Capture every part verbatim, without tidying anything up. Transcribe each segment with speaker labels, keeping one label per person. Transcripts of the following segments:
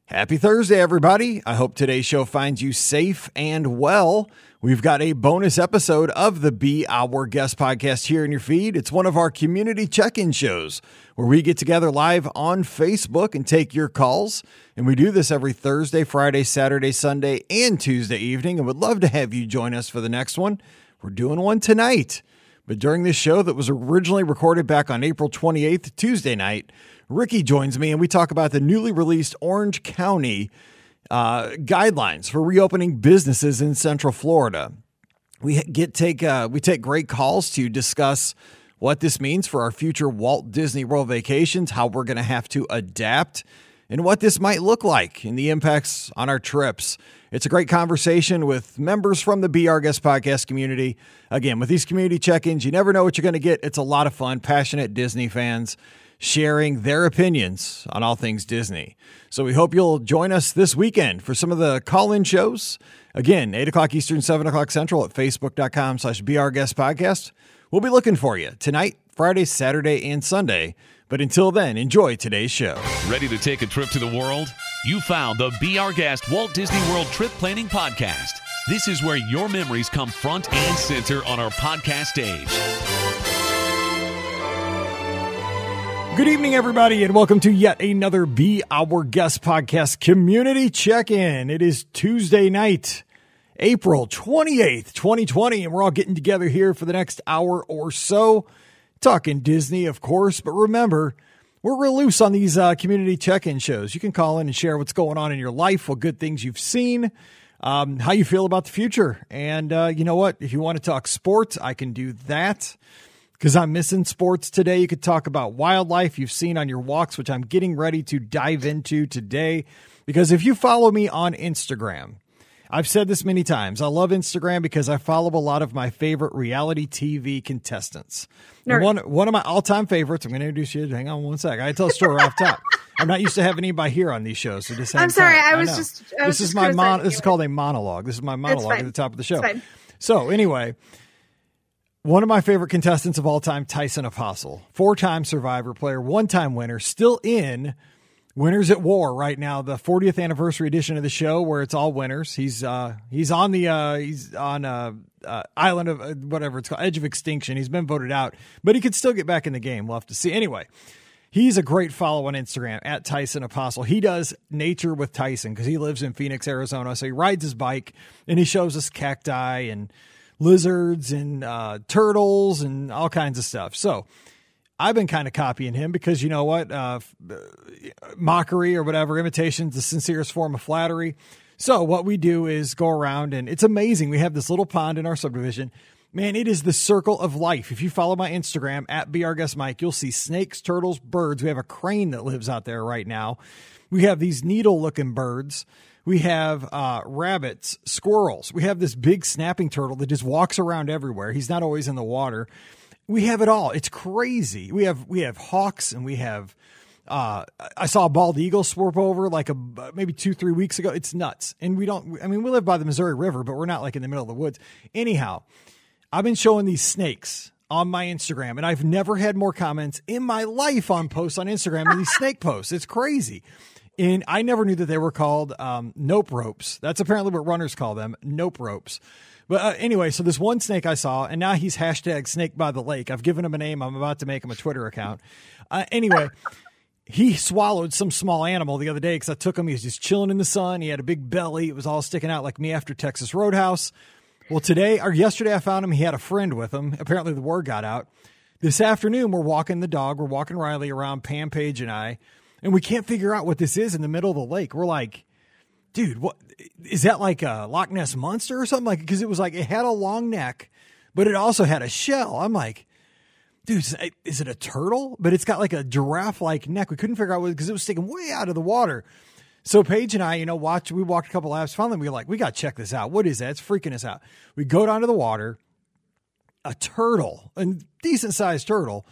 Speaker 1: Happy Thursday, everybody. I hope today's show finds you safe and well. We've got a bonus episode of the Be Our Guest podcast here in your feed. It's one of our community check-in shows where we get together live on Facebook and take your calls. And we do this every Thursday, Friday, Saturday, Sunday, and Tuesday evening. And would love to have you join us for the next one. We're doing one tonight. But during this show that was originally recorded back on April twenty-eighth, Tuesday night, Ricky joins me and we talk about the newly released Orange County uh, guidelines for reopening businesses in Central Florida. We get take uh, we take great calls to discuss what this means for our future Walt Disney World vacations, how we're going to have to adapt, and what this might look like and the impacts on our trips. It's a great conversation with members from the Be Our Guest podcast community. Again, with these community check-ins, you never know what you're going to get. It's a lot of fun, passionate Disney fans sharing their opinions on all things Disney. So we hope you'll join us this weekend for some of the call-in shows. Again, eight o'clock Eastern, seven o'clock Central at facebook.com slash Be Our Guest podcast. We'll be looking for you tonight, Friday, Saturday, and Sunday. But until then, enjoy today's show.
Speaker 2: Ready to take a trip to the world? You found the Be Our Guest Walt Disney World Trip Planning Podcast. This is where your memories come front and center on our podcast stage.
Speaker 1: Good evening, everybody, and welcome to yet another Be Our Guest podcast community check-in. It is Tuesday night, April twenty-eighth, twenty twenty, and we're all getting together here for the next hour or so, talking Disney, of course. But remember, we're real loose on these uh, community check-in shows. You can call in and share what's going on in your life, what good things you've seen, um, how you feel about the future. And uh, you know what? If you want to talk sports, I can do that. Because I'm missing sports today. You could talk about wildlife you've seen on your walks, which I'm getting ready to dive into today. Because if you follow me on Instagram, I've said this many times, I love Instagram because I follow a lot of my favorite reality T V contestants. And one one of my all-time favorites, I'm going to introduce you. Hang on one sec. I tell a story off top. I'm not used to having anybody here on these shows. So just
Speaker 3: I'm sorry.
Speaker 1: time.
Speaker 3: I was
Speaker 1: I
Speaker 3: just. I was
Speaker 1: this
Speaker 3: just
Speaker 1: is my mon- This
Speaker 3: you.
Speaker 1: is called a monologue. This is my monologue at the top of the show.
Speaker 3: It's fine.
Speaker 1: So anyway. One of my favorite contestants of all time, Tyson Apostle, four-time Survivor player, one-time winner, still in Winners at War right now, the fortieth anniversary edition of the show where it's all winners. He's uh, he's on the uh, he's on uh, uh, island of uh, whatever it's called, Edge of Extinction. He's been voted out, but he could still get back in the game. We'll have to see. Anyway, he's a great follow on Instagram at Tyson Apostle. He does nature with Tyson because he lives in Phoenix, Arizona. So he rides his bike and he shows us cacti and lizards and uh, turtles and all kinds of stuff. So I've been kind of copying him because you know what? Uh, mockery or whatever, imitation is the sincerest form of flattery. So what we do is go around and it's amazing. We have this little pond in our subdivision. Man, it is the circle of life. If you follow my Instagram at Be Our Guest Mike, you'll see snakes, turtles, birds. We have a crane that lives out there right now. We have these needle looking birds. We have uh, rabbits, squirrels. We have this big snapping turtle that just walks around everywhere. He's not always in the water. We have it all. It's crazy. We have we have hawks and we have. Uh, I saw a bald eagle swoop over like a maybe two three weeks ago. It's nuts. And we don't. I mean, we live by the Missouri River, but we're not like in the middle of the woods. Anyhow, I've been showing these snakes on my Instagram, and I've never had more comments in my life on posts on Instagram than these snake posts. It's crazy. And I never knew that they were called um, nope ropes. That's apparently what runners call them, nope ropes. But uh, anyway, so this one snake I saw, and now he's hashtag snake by the lake. I've given him a name. I'm about to make him a Twitter account. Uh, anyway, he swallowed some small animal the other day because I took him. He was just chilling in the sun. He had a big belly. It was all sticking out like me after Texas Roadhouse. Well, today or yesterday I found him. He had a friend with him. Apparently the word got out. This afternoon we're walking the dog. We're walking Riley around, Pam, Paige, and I. And we can't figure out what this is in the middle of the lake. We're like, dude, what is that, like a Loch Ness monster or something? Like, because it was like it had a long neck, but it also had a shell. I'm like, dude, is it a turtle? But it's got like a giraffe-like neck. We couldn't figure out what because it was sticking way out of the water. So Paige and I, you know, watch. We walked a couple laps. Finally, we were like, we got to check this out. What is that? It's freaking us out. We go down to the water. A turtle, a decent-sized turtle.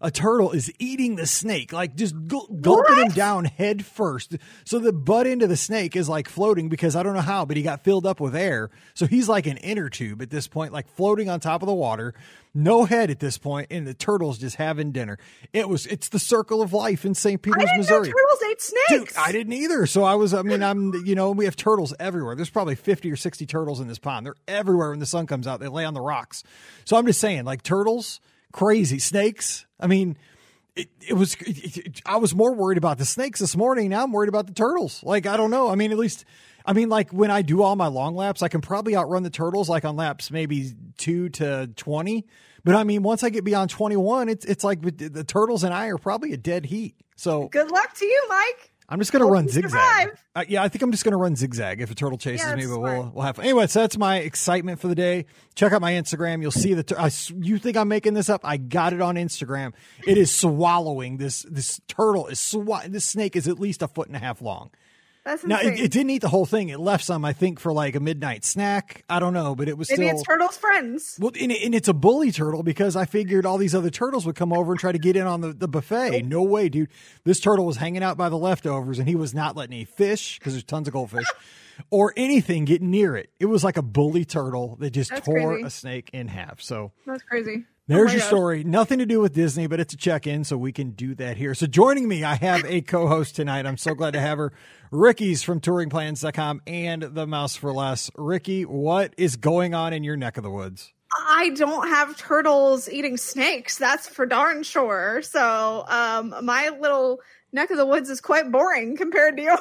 Speaker 1: a turtle is eating the snake, like just gul- gulping him down head first. So the butt end of the snake is like floating because I don't know how, but he got filled up with air. So he's like an inner tube at this point, like floating on top of the water. No head at this point, and the turtle's just having dinner. It was, it's the circle of life in Saint Peters,
Speaker 3: I didn't
Speaker 1: Missouri.
Speaker 3: know turtles ate snakes.
Speaker 1: Dude, I didn't either. So I was, I mean, I'm, you know, we have turtles everywhere. There's probably fifty or sixty turtles in this pond. They're everywhere when the sun comes out. They lay on the rocks. So I'm just saying, like turtles, crazy. Snakes, I mean, it, it was, it, it, I was more worried about the snakes this morning. Now I'm worried about the turtles. Like, I don't know. I mean, at least, I mean, like when I do all my long laps, I can probably outrun the turtles like on laps maybe two to twenty. But I mean, once I get beyond twenty-one, it's it's like the turtles and I are probably a dead heat. So
Speaker 3: good luck to you, Mike.
Speaker 1: I'm just going to run zigzag.
Speaker 3: Survive.
Speaker 1: Uh, yeah, I think I'm just going to run zigzag if a turtle chases
Speaker 3: Yeah,
Speaker 1: me, but
Speaker 3: smart.
Speaker 1: we'll we'll have fun. Anyway, so that's my excitement for the day. Check out my Instagram. You'll see the. Tur- I, you think I'm making this up? I got it on Instagram. It is swallowing this. This turtle is swa- This snake is at least a foot and a half long.
Speaker 3: That's
Speaker 1: Now
Speaker 3: insane.
Speaker 1: it, it didn't eat the whole thing. It left some, I think, for like a midnight snack. I don't know, but it was
Speaker 3: Maybe
Speaker 1: still.
Speaker 3: it's turtles' friends.
Speaker 1: Well, and, it, and it's a bully turtle because I figured all these other turtles would come over and try to get in on the, the buffet. No way, dude. This turtle was hanging out by the leftovers and he was not letting any fish, because there's tons of goldfish, or anything get near it. It was like a bully turtle that just
Speaker 3: That's
Speaker 1: tore
Speaker 3: crazy.
Speaker 1: a snake in half. So
Speaker 3: That's crazy.
Speaker 1: there's
Speaker 3: Oh my
Speaker 1: your
Speaker 3: gosh.
Speaker 1: story. Nothing to do with Disney, but it's a check-in, so we can do that here. So joining me, I have a co-host tonight. I'm so glad to have her. Ricky's from touring plans dot com and The Mouse for Less. Ricky, what is going on in your neck of the woods?
Speaker 3: I don't have turtles eating snakes. That's for darn sure. So um, my little neck of the woods is quite boring compared to yours.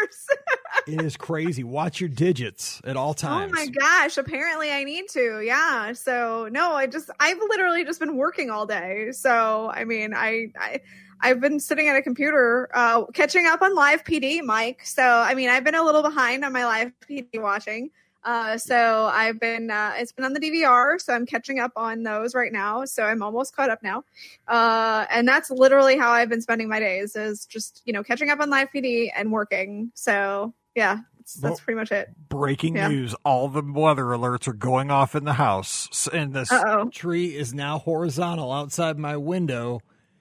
Speaker 1: It is crazy. Watch your digits at all
Speaker 3: Oh
Speaker 1: times.
Speaker 3: my gosh. Apparently I need to. Yeah. So no, I just, I've literally just been working all day. So, I mean, I, I, I've been sitting at a computer, uh, catching up on live P D, Mike. So, I mean, I've been a little behind on my live P D watching. Uh, so I've been, uh, it's been on the D V R. So I'm catching up on those right now. So I'm almost caught up now. Uh, and that's literally how I've been spending my days, is just, you know, catching up on live P D and working. So yeah, that's, that's
Speaker 1: Well,
Speaker 3: pretty much it.
Speaker 1: Breaking
Speaker 3: Yeah.
Speaker 1: news. All the weather alerts are going off in the house. S- And this
Speaker 3: Uh-oh.
Speaker 1: tree is now horizontal outside my window.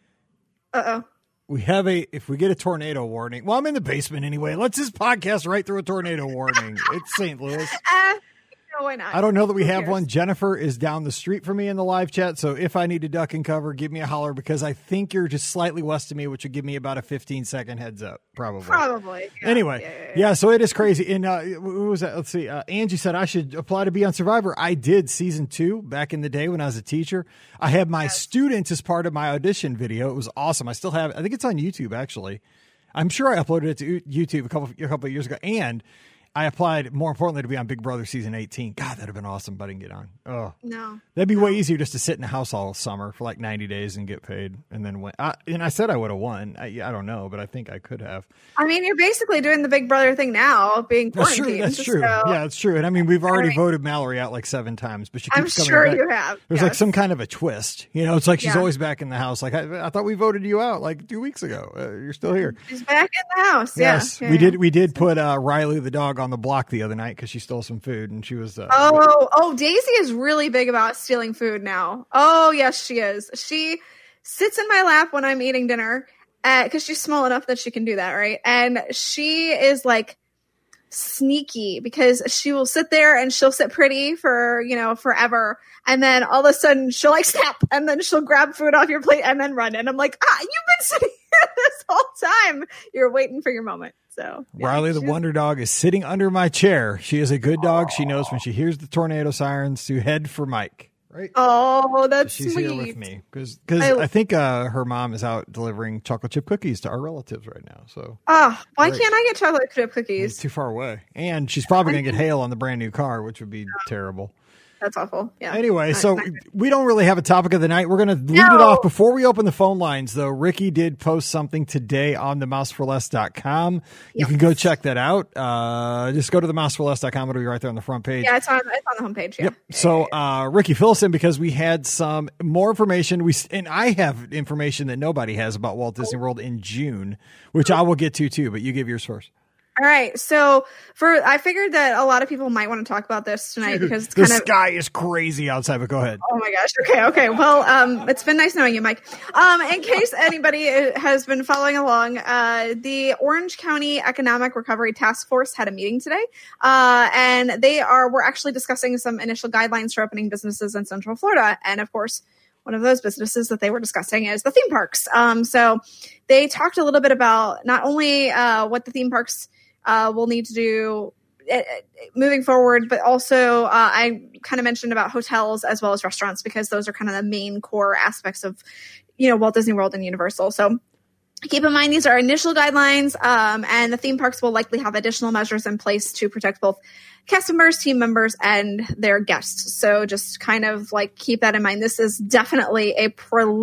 Speaker 3: Uh-oh.
Speaker 1: We have a, if we get a tornado warning, well, I'm in the basement anyway. Let's just podcast right through a tornado warning. It's Saint Louis.
Speaker 3: Uh, no, why not?
Speaker 1: I don't know that we
Speaker 3: Who
Speaker 1: have
Speaker 3: cares?
Speaker 1: one. Jennifer is down the street from me in the live chat. So if I need to duck and cover, give me a holler, because I think you're just slightly west of me, which would give me about a fifteen second heads up, probably.
Speaker 3: Probably. Yeah.
Speaker 1: Anyway,
Speaker 3: Yeah,
Speaker 1: yeah,
Speaker 3: yeah, yeah.
Speaker 1: so it is crazy. And uh, who was that? Let's see. Uh, Angie said I should apply to be on Survivor. I did season two back in the day when I was a teacher. I had my
Speaker 3: Yes.
Speaker 1: students as part of my audition video. It was awesome. I still have it. I think it's on YouTube, actually. I'm sure I uploaded it to YouTube a couple a couple of years ago. And I applied, more importantly, to be on Big Brother season eighteen. God, that'd have been awesome, but I didn't get on. Oh,
Speaker 3: No.
Speaker 1: that'd be way easier just to sit in the house all summer for like ninety days and get paid, and then win. I, and I said I would have won. I, I don't know, but I think I could have.
Speaker 3: I mean, you're basically doing the Big Brother thing now, being
Speaker 1: That's
Speaker 3: quarantined.
Speaker 1: true. That's true.
Speaker 3: so
Speaker 1: Yeah, that's true. And I mean, we've already
Speaker 3: mean-
Speaker 1: voted Mallory out like seven times, but she keeps
Speaker 3: I'm
Speaker 1: coming
Speaker 3: sure
Speaker 1: back.
Speaker 3: you have.
Speaker 1: There's like
Speaker 3: yes.
Speaker 1: some kind of a twist. You know, it's like she's
Speaker 3: Yeah.
Speaker 1: always back in the house. Like I, I thought we voted you out like two weeks ago. Uh, you're still here.
Speaker 3: She's back in the house. Yeah.
Speaker 1: Yes,
Speaker 3: Yeah,
Speaker 1: we
Speaker 3: yeah.
Speaker 1: did. We did put uh, Riley the dog on the block the other night because she stole some food, and she was. Uh,
Speaker 3: Oh, oh, Daisy is really big about stealing food now. Oh, yes, she is. She sits in my lap when I'm eating dinner because she's small enough that she can do that, right? And she is like sneaky because she will sit there and she'll sit pretty for, you know, forever. And then all of a sudden she'll like snap and then she'll grab food off your plate and then run. And I'm like, ah, you've been sitting here this whole time. You're waiting for your moment. So yeah,
Speaker 1: Riley the
Speaker 3: she's-
Speaker 1: Wonder Dog is sitting under my chair. She is a good dog. She knows when she hears the tornado sirens to head for Mike. Right.
Speaker 3: Oh, that's
Speaker 1: She's
Speaker 3: sweet.
Speaker 1: here with me because because
Speaker 3: I-
Speaker 1: I think uh, her mom is out delivering chocolate chip cookies to our relatives right now. So
Speaker 3: Oh, why
Speaker 1: Right.
Speaker 3: can't I get chocolate chip
Speaker 1: it's
Speaker 3: cookies?
Speaker 1: too far away, and she's probably gonna get hail on the brand new car, which would be terrible.
Speaker 3: That's awful. Yeah.
Speaker 1: Anyway,
Speaker 3: Not-
Speaker 1: so
Speaker 3: not-
Speaker 1: we don't really have a topic of the night. We're going to lead
Speaker 3: No.
Speaker 1: it off. Before we open the phone lines, though, Ricky did post something today on the mouse for less dot com. You
Speaker 3: Yes.
Speaker 1: can go check that out. Uh, just go to the mouse for less dot com. It'll be right there on the front page.
Speaker 3: yeah, it's on it's on the homepage. Yeah.
Speaker 1: Yep. So, uh, Ricky, fill us in because we had some more information. We and I have information that nobody has about Walt Disney World in June, which I will get to too. But you give yours first.
Speaker 3: All right. So for I figured that a lot of people might want to talk about this tonight because it's
Speaker 1: the
Speaker 3: kind of
Speaker 1: sky is crazy outside, but go ahead.
Speaker 3: Oh my gosh. Okay. Okay. Well, um, it's been nice knowing you, Mike. Um, in case anybody has been following along, uh, the Orange County Economic Recovery Task Force had a meeting today. Uh, and they are, we're actually discussing some initial guidelines for opening businesses in Central Florida. And of course, one of those businesses that they were discussing is the theme parks. Um, so they talked a little bit about not only, uh, what the theme parks Uh, we'll need to do uh, moving forward, but also uh, I kind of mentioned about hotels as well as restaurants because those are kind of the main core aspects of, you know, Walt Disney World and Universal. So keep in mind these are initial guidelines, um, and the theme parks will likely have additional measures in place to protect both cast members, team members, and their guests. So just kind of like keep that in mind. This is definitely a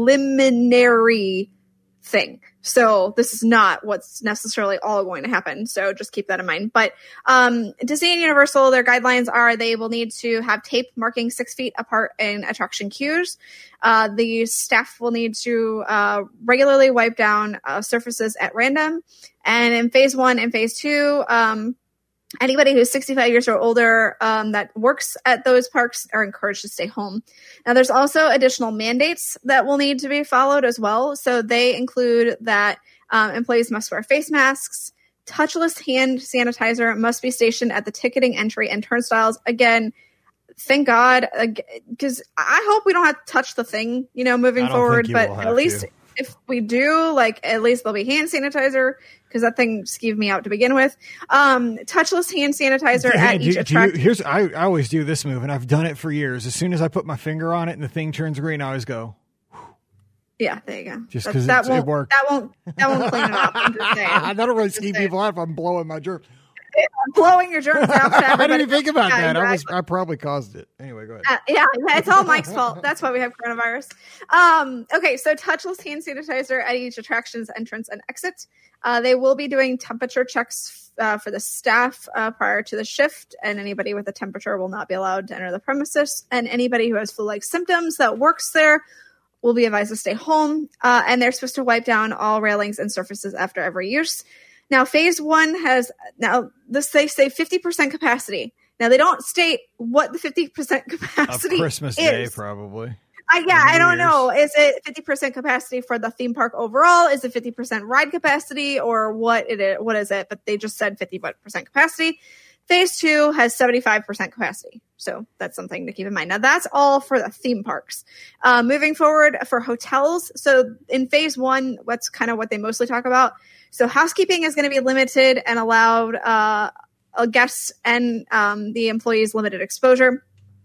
Speaker 3: preliminary thing. So this is not what's necessarily all going to happen. So just keep that in mind. But um, Disney and Universal, their guidelines are they will need to have tape marking six feet apart in attraction queues. Uh, the staff will need to uh, regularly wipe down uh, surfaces at random. And in phase one and phase two, um, anybody who's sixty-five years or older um, that works at those parks are encouraged to stay home. Now, there's also additional mandates that will need to be followed as well. So they include that um, employees must wear face masks. Touchless hand sanitizer must be stationed at the ticketing entry and turnstiles. Again, thank God, because I hope we don't have to touch the thing, you know, moving forward. But at least to. If we do, like, at least there'll be hand sanitizer because that thing skeeved me out to begin with. Um, touchless hand sanitizer
Speaker 1: yeah,
Speaker 3: at
Speaker 1: do,
Speaker 3: each
Speaker 1: do
Speaker 3: attraction.
Speaker 1: You, here's I, I always do this move, and I've done it for years. As soon as I put my finger on it and the thing turns green, I always go.
Speaker 3: Yeah, there you go.
Speaker 1: Just because
Speaker 3: that, that
Speaker 1: it worked.
Speaker 3: That won't that won't clean it up. I'm just saying.
Speaker 1: That'll really skeeve people out if I'm blowing my germs.
Speaker 3: I'm blowing your germs out. To
Speaker 1: I didn't even think about
Speaker 3: yeah,
Speaker 1: that.
Speaker 3: Exactly.
Speaker 1: I was I probably caused it. Anyway, go ahead.
Speaker 3: Uh, yeah, yeah, it's all Mike's fault. That's why we have coronavirus. Um, okay, so touchless hand sanitizer at each attraction's entrance and exit. Uh, they will be doing temperature checks uh, for the staff uh, prior to the shift, and anybody with a temperature will not be allowed to enter the premises. And anybody who has flu-like symptoms that works there will be advised to stay home. Uh, and they're supposed to wipe down all railings and surfaces after every use. Now, phase one has now this they say fifty percent capacity. Now they don't state what the fifty percent capacity
Speaker 1: of Christmas
Speaker 3: is.
Speaker 1: Day, probably.
Speaker 3: I, yeah, I don't know. Is it fifty percent capacity for the theme park overall? Is it fifty percent ride capacity, or what it is? What is it? But they just said fifty percent capacity. Phase two has seventy-five percent capacity. So that's something to keep in mind. Now that's all for the theme parks. Uh, moving forward for hotels. So in phase one, what's kind of what they mostly talk about. So housekeeping is going to be limited and allowed uh, guests and um, the employees limited exposure.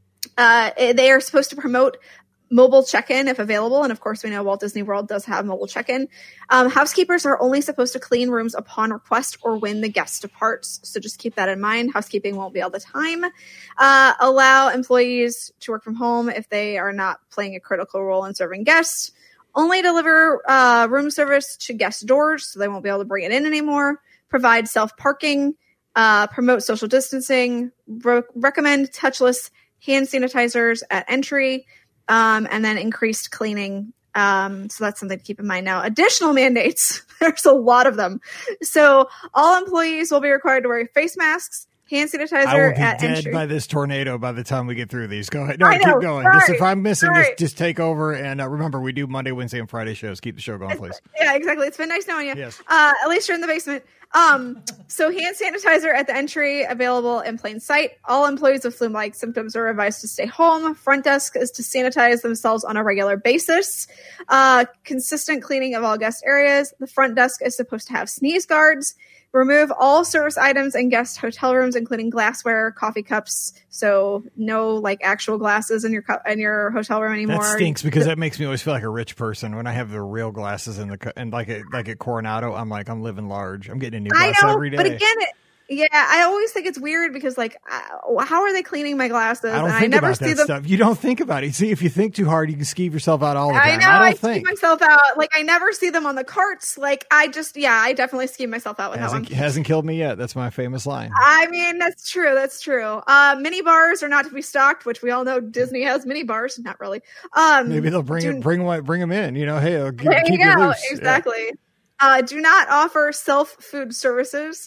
Speaker 3: Uh, they are supposed to promote mobile check-in if available. And of course, we know Walt Disney World does have mobile check-in. Um, housekeepers are only supposed to clean rooms upon request or when the guest departs. So just keep that in mind. Housekeeping won't be all the time. Uh, allow employees to work from home if they are not playing a critical role in serving guests. Only deliver uh, room service to guest doors, so they won't be able to bring it in anymore. Provide self-parking. Uh, promote social distancing. Re- recommend touchless hand sanitizers at entry. Um, and then increased cleaning. Um, so that's something to keep in mind. Now, additional mandates. There's a lot of them. So all employees will be required to wear face masks, hand sanitizer
Speaker 1: I will be
Speaker 3: at
Speaker 1: dead
Speaker 3: entry.
Speaker 1: by this tornado by the time we get through these. Go ahead. No,
Speaker 3: I know.
Speaker 1: keep going.
Speaker 3: Sorry.
Speaker 1: Just if I'm missing,
Speaker 3: Sorry.
Speaker 1: just, just take over. And uh, remember, we do Monday, Wednesday, and Friday shows. Keep the show going, please.
Speaker 3: Yeah, exactly. It's been nice knowing you.
Speaker 1: Yes.
Speaker 3: Uh, at least you're in the basement. Um, so hand sanitizer at the entry available in plain sight. All employees with flu-like symptoms are advised to stay home. Front desk is to sanitize themselves on a regular basis. Uh, consistent cleaning of all guest areas. The front desk is supposed to have sneeze guards. Remove all service items in guest hotel rooms, including glassware, coffee cups. So no like actual glasses in your cup in your hotel room anymore.
Speaker 1: That stinks because that makes me always feel like a rich person when I have the real glasses in the cu- and like at, like at Coronado. I'm like I'm living large. I'm getting a new glass
Speaker 3: I know,
Speaker 1: every day.
Speaker 3: But again, it, yeah, I always think it's weird because like, uh, how are they cleaning my glasses?
Speaker 1: I don't
Speaker 3: and
Speaker 1: think
Speaker 3: I never
Speaker 1: about
Speaker 3: see
Speaker 1: that
Speaker 3: them.
Speaker 1: stuff. You don't think about it. See, if you think too hard, you can skeeve yourself out all the time.
Speaker 3: I know.
Speaker 1: I
Speaker 3: I,
Speaker 1: don't think.
Speaker 3: skeeve myself out. Like I never see them on the carts. Like I just, yeah, I definitely skeeve myself out with
Speaker 1: hasn't,
Speaker 3: that one.
Speaker 1: hasn't killed me yet. That's my famous line.
Speaker 3: I mean, that's true. That's true. Uh, mini bars are not to be stocked, which we all know Disney has mini bars. Not really. Um,
Speaker 1: Maybe they'll bring
Speaker 3: do,
Speaker 1: it, bring them, bring them in. You know, hey, I'll keep,
Speaker 3: there
Speaker 1: keep
Speaker 3: you
Speaker 1: you
Speaker 3: go.
Speaker 1: loose.
Speaker 3: Exactly. Yeah. Uh, do not offer self food services.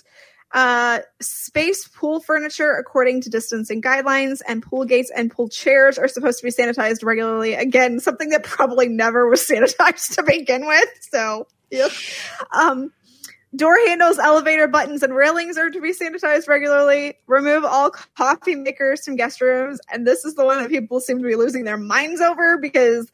Speaker 3: Uh, space pool furniture according to distancing guidelines, and pool gates and pool chairs are supposed to be sanitized regularly. Again, something that probably never was sanitized to begin with. So, yeah. Um, door handles, elevator buttons, and railings are to be sanitized regularly. Remove all coffee makers from guest rooms. And this is the one that people seem to be losing their minds over, because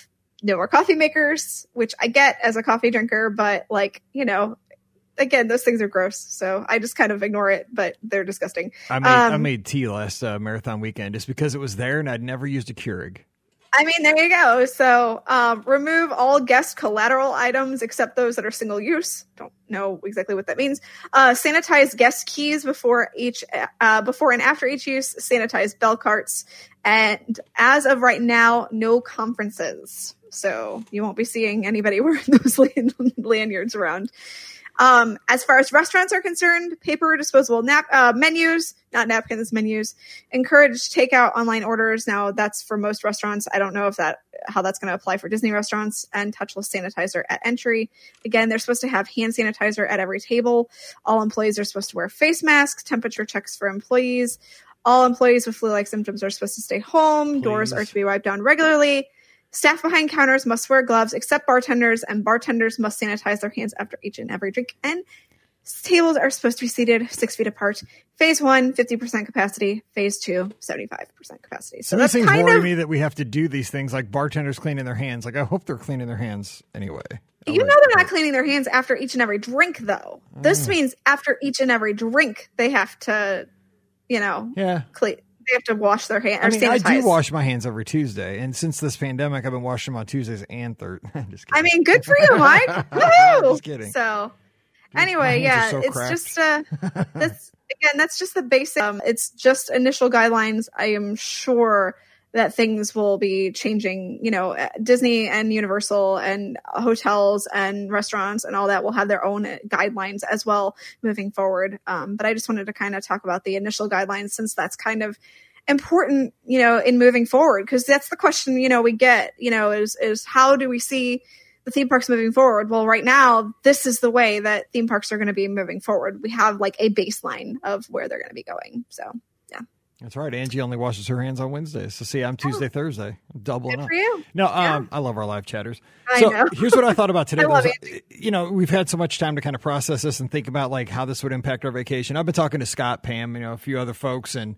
Speaker 3: no more coffee makers, which I get as a coffee drinker, but like, you know, again, those things are gross, so I just kind of ignore it, but they're disgusting.
Speaker 1: I made,
Speaker 3: um,
Speaker 1: I made tea last uh, marathon weekend just because it was there and I'd never used a Keurig.
Speaker 3: I mean, there you go. So um, remove all guest collateral items except those that are single use. Don't know exactly what that means. Uh, sanitize guest keys before each, uh, before and after each use. Sanitize bell carts. And as of right now, no conferences. So you won't be seeing anybody wearing those lanyards around. Um, as far as restaurants are concerned, paper disposable nap uh, menus, not napkins, menus. Encourage takeout online orders. Now that's for most restaurants. I don't know if that how that's going to apply for Disney restaurants. And touchless sanitizer at entry. Again, they're supposed to have hand sanitizer at every table. All employees are supposed to wear face masks. Temperature checks for employees. All employees with flu-like symptoms are supposed to stay home. Please. Doors are to be wiped down regularly. Staff behind counters must wear gloves except bartenders, and bartenders must sanitize their hands after each and every drink. And tables are supposed to be seated six feet apart. Phase one, fifty percent capacity. Phase two, seventy-five percent capacity. So
Speaker 1: Some
Speaker 3: that's
Speaker 1: these things
Speaker 3: kind
Speaker 1: worry
Speaker 3: of,
Speaker 1: me that we have to do these things like bartenders cleaning their hands. Like, I hope they're cleaning their hands anyway.
Speaker 3: You know they're not cleaning their hands after each and every drink, though. This
Speaker 1: Mm.
Speaker 3: means after each and every drink, they have to, you know,
Speaker 1: Yeah.
Speaker 3: clean. They have to wash their hands.
Speaker 1: I mean,
Speaker 3: sanitize.
Speaker 1: I do wash my hands every Tuesday, and since this pandemic, I've been washing them on Tuesdays and Thursdays. Just kidding.
Speaker 3: I mean, good for you, Mike. Woohoo!
Speaker 1: Just kidding.
Speaker 3: So,
Speaker 1: my
Speaker 3: anyway,
Speaker 1: hands
Speaker 3: yeah,
Speaker 1: are so
Speaker 3: it's
Speaker 1: cracked.
Speaker 3: just uh, that's again, that's just the basic. Um, it's just initial guidelines. I am sure that things will be changing. You know, Disney and Universal and hotels and restaurants and all that will have their own guidelines as well moving forward. Um, but I just wanted to kind of talk about the initial guidelines, since that's kind of important, you know, in moving forward, because that's the question, you know, we get, you know, is, is how do we see the theme parks moving forward? Well, right now, this is the way that theme parks are going to be moving forward. We have like a baseline of where they're going to be going. So, yeah.
Speaker 1: That's right. Angie only washes her hands on Wednesdays. So see, I'm Tuesday, oh. Thursday. I'm doubling
Speaker 3: Good
Speaker 1: up.
Speaker 3: for you.
Speaker 1: No, um,
Speaker 3: Yeah.
Speaker 1: I love our live chatters.
Speaker 3: I
Speaker 1: so
Speaker 3: know.
Speaker 1: here's what I thought about today.
Speaker 3: I love
Speaker 1: There's- You know, we've had so much time to kind of process this and think about like how this would impact our vacation. I've been talking to Scott, Pam, you know, a few other folks, and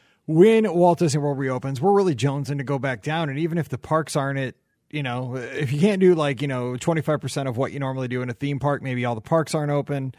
Speaker 1: when Walt Disney World reopens, we're really jonesing to go back down. And even if the parks aren't it, you know, if you can't do like, you know, twenty-five percent of what you normally do in a theme park, maybe all the parks aren't open.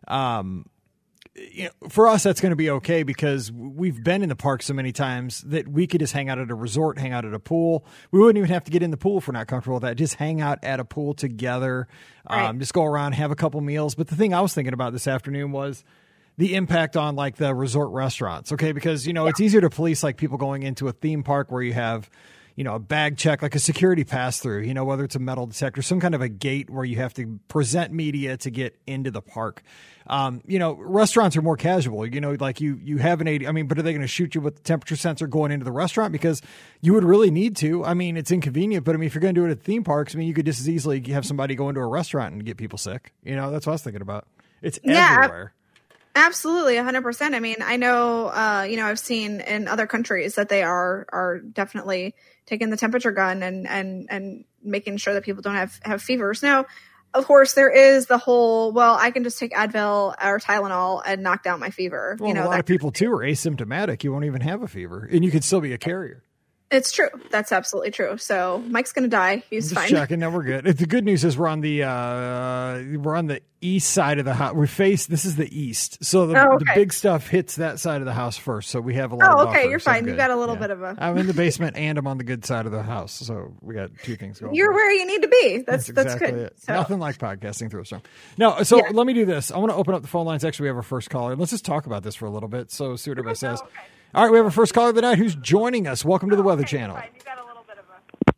Speaker 1: Um, you know, for us, that's going to be okay, because we've been in the park so many times that we could just hang out at a resort, hang out at a pool. We wouldn't even have to get in the pool if we're not comfortable with that. Just hang out at a pool together,
Speaker 3: Right.
Speaker 1: um, just go around, have a couple meals. But the thing I was thinking about this afternoon was the impact on like the resort restaurants. Okay. Because, you know, it's easier to police like people going into a theme park where you have, you know, a bag check, like a security pass through, you know, whether it's a metal detector, some kind of a gate where you have to present media to get into the park. Um, you know, restaurants are more casual, you know, like you, you have an eighty, I mean, but are they going to shoot you with the temperature sensor going into the restaurant? Because you would really need to. I mean, it's inconvenient, but I mean, if you're going to do it at theme parks, I mean, you could just as easily have somebody go into a restaurant and get people sick. You know, that's what I was thinking about. It's
Speaker 3: Yeah.
Speaker 1: everywhere.
Speaker 3: Absolutely, one hundred percent. I mean, I know, uh, you know, I've seen in other countries that they are are definitely taking the temperature gun and and and making sure that people don't have have fevers. Now, of course, there is the whole, well, I can just take Advil or Tylenol and knock down my fever.
Speaker 1: Well,
Speaker 3: you know,
Speaker 1: a lot
Speaker 3: that
Speaker 1: of people too are asymptomatic. You won't even have a fever, and you could still be a carrier.
Speaker 3: It's true. That's absolutely true. So Mike's going to die. He's
Speaker 1: Just
Speaker 3: fine.
Speaker 1: checking. No, we're good. The good news is we're on the uh, we're on the east side of the house. We face this is the east, so the,
Speaker 3: Oh,
Speaker 1: the
Speaker 3: okay.
Speaker 1: big stuff hits that side of the house first. So we have a lot.
Speaker 3: Oh,
Speaker 1: of
Speaker 3: okay.
Speaker 1: buffer,
Speaker 3: You're
Speaker 1: so I'm
Speaker 3: fine. You
Speaker 1: good.
Speaker 3: got a little
Speaker 1: Yeah.
Speaker 3: bit of a.
Speaker 1: I'm in the basement and I'm on the good side of the house, so we got two things going.
Speaker 3: You're
Speaker 1: for us.
Speaker 3: where you need to be. That's that's,
Speaker 1: exactly
Speaker 3: good.
Speaker 1: it.
Speaker 3: So,
Speaker 1: Nothing like podcasting through a storm. No, so
Speaker 3: Yeah.
Speaker 1: let me do this. I want to open up the phone lines. Actually, we have our first caller. Let's just talk about this for a little bit. So see what everybody says.
Speaker 3: okay.
Speaker 1: All right, we have our first caller of the night who's joining us. Welcome to the Weather Channel.
Speaker 3: You got a little bit of a.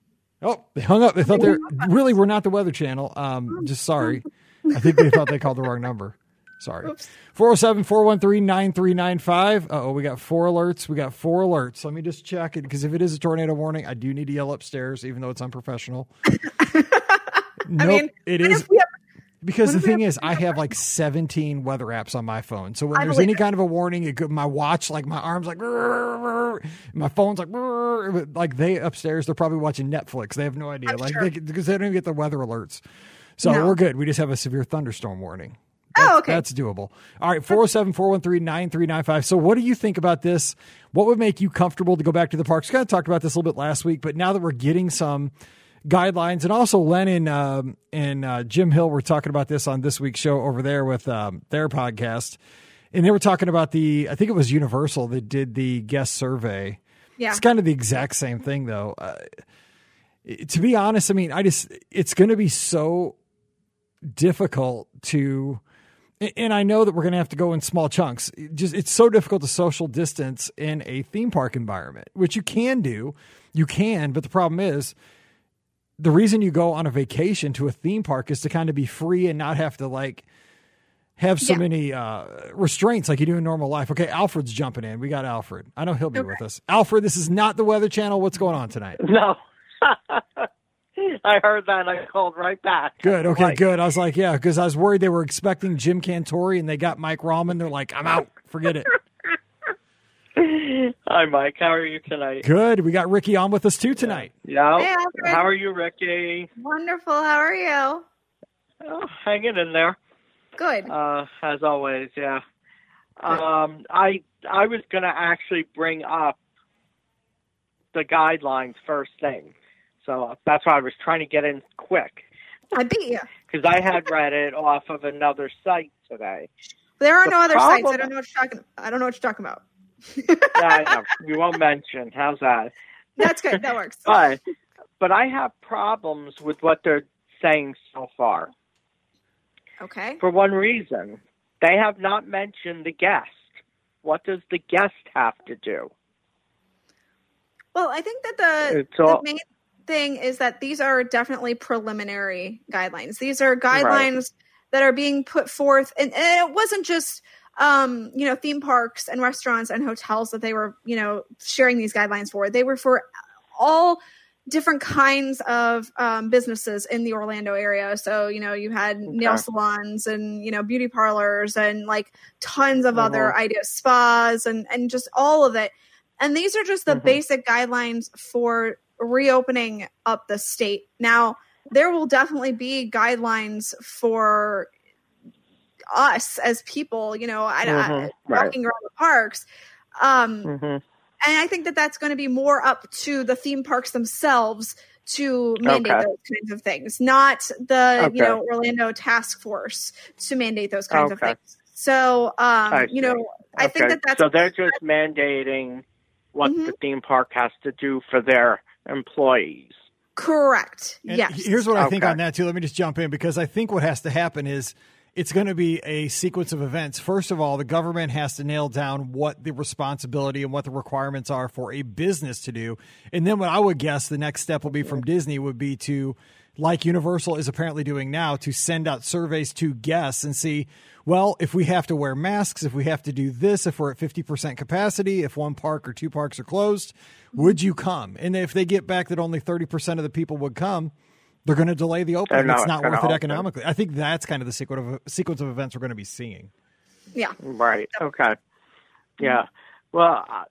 Speaker 1: Oh, they hung up. They thought they're really we're not the Weather Channel. Um, just sorry. I think they thought they called the wrong number. Sorry.
Speaker 3: Oops.
Speaker 1: four oh seven, four one three, nine three nine five. Uh oh, we got four alerts. We got four alerts. Let me just check it, because if it is a tornado warning, I do need to yell upstairs, even though it's unprofessional. Nope,
Speaker 3: I mean,
Speaker 1: it
Speaker 3: and
Speaker 1: is.
Speaker 3: if we have,
Speaker 1: Because
Speaker 3: When
Speaker 1: the
Speaker 3: we
Speaker 1: thing
Speaker 3: have-
Speaker 1: is, I have like seventeen weather apps on my phone. So when
Speaker 3: I
Speaker 1: there's
Speaker 3: believe
Speaker 1: any
Speaker 3: it.
Speaker 1: kind of a warning, it go, my watch, like my arms, like my phone's like like they upstairs. They're probably watching Netflix. They have no idea,
Speaker 3: I'm
Speaker 1: like
Speaker 3: sure.
Speaker 1: they, because they don't even get the weather alerts. So
Speaker 3: No.
Speaker 1: we're good. We just have a severe thunderstorm warning.
Speaker 3: Oh,
Speaker 1: That's,
Speaker 3: okay.
Speaker 1: that's doable. All right, four oh seven, four one three, nine three nine five. So what do you think about this? What would make you comfortable to go back to the parks? We kind of talked about this a little bit last week, but now that we're getting some guidelines, and also Len and, um, and uh, Jim Hill were talking about this on this week's show over there with um, their podcast, and they were talking about the, I think it was Universal that did the guest survey.
Speaker 3: Yeah.
Speaker 1: It's kind of the exact same thing, though. Uh, to be honest, I mean, I just, it's going to be so difficult to, and I know that we're going to have to go in small chunks. It just, it's so difficult to social distance in a theme park environment, which you can do. You can, but the problem is the reason you go on a vacation to a theme park is to kind of be free and not have to like have so
Speaker 3: Yeah.
Speaker 1: many uh, restraints like you do in normal life. Okay, Alfred's jumping in. We got Alfred. I know he'll be
Speaker 3: Okay.
Speaker 1: with us. Alfred, this is not the Weather Channel. What's going on tonight?
Speaker 4: No. I heard that and I called right back.
Speaker 1: Good. Okay,
Speaker 4: Like,
Speaker 1: good. I was like, yeah, because I was worried they were expecting Jim Cantori and they got Mike Rahman. They're like, I'm out. Forget it.
Speaker 4: Hi, Mike. How are you tonight?
Speaker 1: Good. We got Ricky on with us too tonight.
Speaker 4: Yeah.
Speaker 3: Hey, Alfred.
Speaker 4: How are you, Ricky?
Speaker 3: Wonderful. How are you?
Speaker 4: Oh, hanging in there,
Speaker 3: Good.
Speaker 4: uh, as always. Yeah. Um, I I was gonna actually bring up the guidelines first thing, so that's why I was trying to get in quick
Speaker 3: I beat you.
Speaker 4: because I had read it off of another site today.
Speaker 3: There are
Speaker 4: The
Speaker 3: no other sites. I
Speaker 4: problem-
Speaker 3: don't know what you're talking. I don't know what you're talking about.
Speaker 4: I know we won't mention. How's that?
Speaker 3: That's good. That works.
Speaker 4: But but I have problems with what they're saying so far.
Speaker 3: Okay.
Speaker 4: For one reason, they have not mentioned the guest. What does the guest have to do?
Speaker 3: Well, I think that the,
Speaker 4: It's all-
Speaker 3: the main thing is that these are definitely preliminary guidelines. These are guidelines that are being put forth, and, and it wasn't just um, you know theme parks and restaurants and hotels that they were you know sharing these guidelines for. They were for all different kinds of um, businesses in the Orlando area. So, you know, you had
Speaker 4: Okay.
Speaker 3: nail salons and, you know, beauty parlors and like tons of
Speaker 4: Uh-huh.
Speaker 3: other ideas, spas and, and just all of it. And these are just the
Speaker 4: Uh-huh.
Speaker 3: basic guidelines for reopening up the state. Now, there will definitely be guidelines for us as people, you know, I, I,
Speaker 4: Mhm. Right.
Speaker 3: walking around the parks. Um,
Speaker 4: Mm-hmm.
Speaker 3: and I think that that's going to be more up to the theme parks themselves to mandate
Speaker 4: Okay.
Speaker 3: those kinds of things, not the you
Speaker 4: Okay.
Speaker 3: know Orlando task force to mandate those kinds of
Speaker 4: Okay.
Speaker 3: things. So, um,
Speaker 4: I
Speaker 3: you know,
Speaker 4: see.
Speaker 3: I think that that's
Speaker 4: so they're just mandating what
Speaker 3: Mhm.
Speaker 4: the theme park has to do for their employees.
Speaker 3: correct.
Speaker 1: And
Speaker 3: Yes.
Speaker 1: Here's what I think
Speaker 4: Okay.
Speaker 1: on that too. Let me just jump in because I think what has to happen is it's going to be a sequence of events. First of all, the government has to nail down what the responsibility and what the requirements are for a business to do. And then what I would guess the next step will be from Disney would be to, like Universal is apparently doing now, to send out surveys to guests and see, well, if we have to wear masks, if we have to do this, if we're at fifty percent capacity, if one park or two parks are closed, would you come? And if they get back that only thirty percent of the people would come, they're going to delay the opening.
Speaker 4: They're
Speaker 1: It's
Speaker 4: not
Speaker 1: not worth
Speaker 4: gonna
Speaker 1: it
Speaker 4: open.
Speaker 1: economically. I think that's kind of the sequence of, sequence of events we're going to be seeing.
Speaker 3: Yeah.
Speaker 4: Right. Okay. Yeah. Well, I-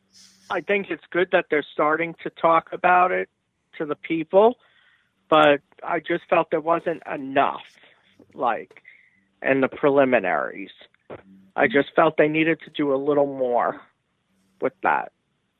Speaker 4: I think it's good that they're starting to talk about it to the people, but I just felt there wasn't enough, like, in the preliminaries. I just felt they needed to do a little more with that.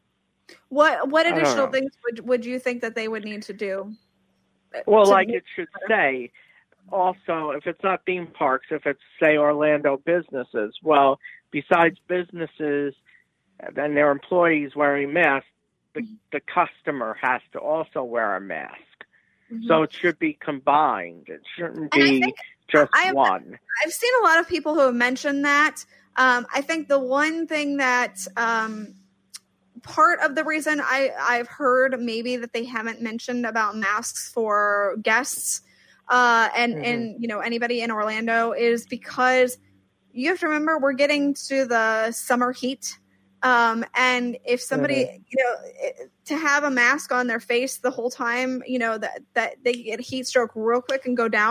Speaker 3: What what
Speaker 4: I don't
Speaker 3: additional
Speaker 4: know.
Speaker 3: things would would you think that they would need to do?
Speaker 4: Well,
Speaker 3: to
Speaker 4: like
Speaker 3: make-
Speaker 4: it should say, also, if it's not theme parks, if it's, say, Orlando businesses, well, besides businesses and their employees wearing masks, the, the customer has to also wear a mask.
Speaker 3: Mhm.
Speaker 4: So it should be combined. It shouldn't
Speaker 3: And I
Speaker 4: be
Speaker 3: think
Speaker 4: just
Speaker 3: I-
Speaker 4: one.
Speaker 3: I've seen a lot of people who have mentioned that. Um, I think the one thing that um, part of the reason I, I've heard maybe that they haven't mentioned about masks for guests uh, and,
Speaker 4: Mhm.
Speaker 3: and, you know, anybody in Orlando is because you have to remember we're getting to the summer heat. Um, and if somebody, you know, it- to have a mask on their face the whole time, you know, that, that they get heat stroke real quick and go down.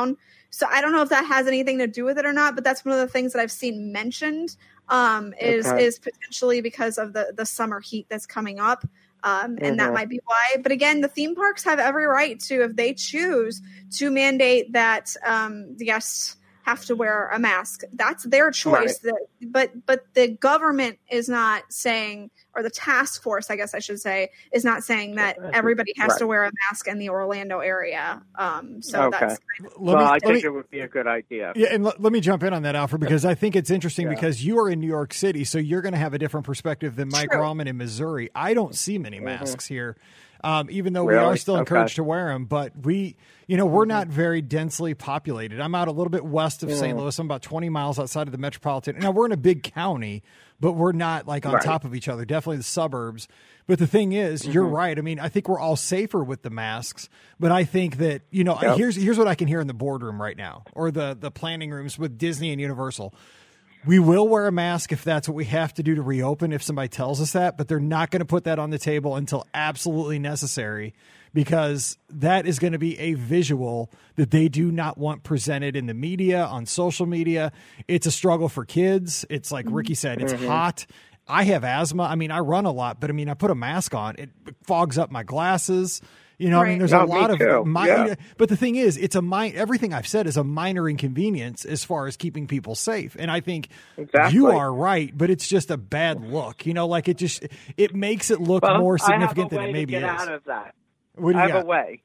Speaker 3: So I don't know if that has anything to do with it or not, but that's one of the things that I've seen mentioned um, is
Speaker 4: Okay.
Speaker 3: is potentially because of the, the summer heat that's coming up. Um, and
Speaker 4: Mm-hmm.
Speaker 3: that might be why. But again, the theme parks have every right to, if they choose to mandate that um, the guests have to wear a mask, that's their choice.
Speaker 4: Right.
Speaker 3: That, but but the government is not saying, or the task force, I guess I should say, is not saying that everybody has
Speaker 4: Right.
Speaker 3: to wear a mask in the Orlando area. Um, so
Speaker 4: Okay.
Speaker 3: that's
Speaker 1: Let
Speaker 4: well,
Speaker 1: me-
Speaker 4: I
Speaker 1: let
Speaker 4: think
Speaker 1: me-
Speaker 4: it would be a good idea.
Speaker 1: Yeah, and let, let me jump in on that, Alfred, because I think it's interesting
Speaker 4: Yeah.
Speaker 1: because you are in New York City, so you're going to have a different perspective than Mike
Speaker 3: True.
Speaker 1: Rahman in Missouri. I don't see many masks here, um, even though we
Speaker 4: Really?
Speaker 1: are still encouraged
Speaker 4: Okay.
Speaker 1: to wear them. But we, you know, we're not very densely populated. I'm out a little bit west of Saint Louis. I'm about twenty miles outside of the metropolitan. Now, we're in a big county, but we're not like on
Speaker 4: Right.
Speaker 1: top of each other, definitely the suburbs. But the thing is, you're right. I mean, I think we're all safer with the masks, but I think that, you know,
Speaker 4: Yep.
Speaker 1: here's here's what I can hear in the boardroom right now, or the the planning rooms with Disney and Universal. We will wear a mask if that's what we have to do to reopen, if somebody tells us that, but they're not going to put that on the table until absolutely necessary, because that is going to be a visual that they do not want presented in the media, on social media. It's a struggle for kids. It's like Ricky said, it's hot. I have asthma. I mean, I run a lot, but I mean, I put a mask on. It fogs up my glasses. You know, I mean,
Speaker 3: Right.
Speaker 1: there's
Speaker 4: No,
Speaker 1: a
Speaker 4: me
Speaker 1: lot of
Speaker 4: too.
Speaker 1: mi-
Speaker 4: Yeah.
Speaker 1: but the thing is, it's a mi- everything I've said is a minor inconvenience as far as keeping people safe. And I think
Speaker 4: Exactly.
Speaker 1: you are right, but it's just a bad look. You know, like it just it makes it look
Speaker 4: Well,
Speaker 1: more significant
Speaker 4: I have a
Speaker 1: than
Speaker 4: way
Speaker 1: it
Speaker 4: to
Speaker 1: maybe
Speaker 4: get
Speaker 1: is.
Speaker 4: out of that.
Speaker 1: What do you
Speaker 4: I have
Speaker 1: got?
Speaker 4: a way.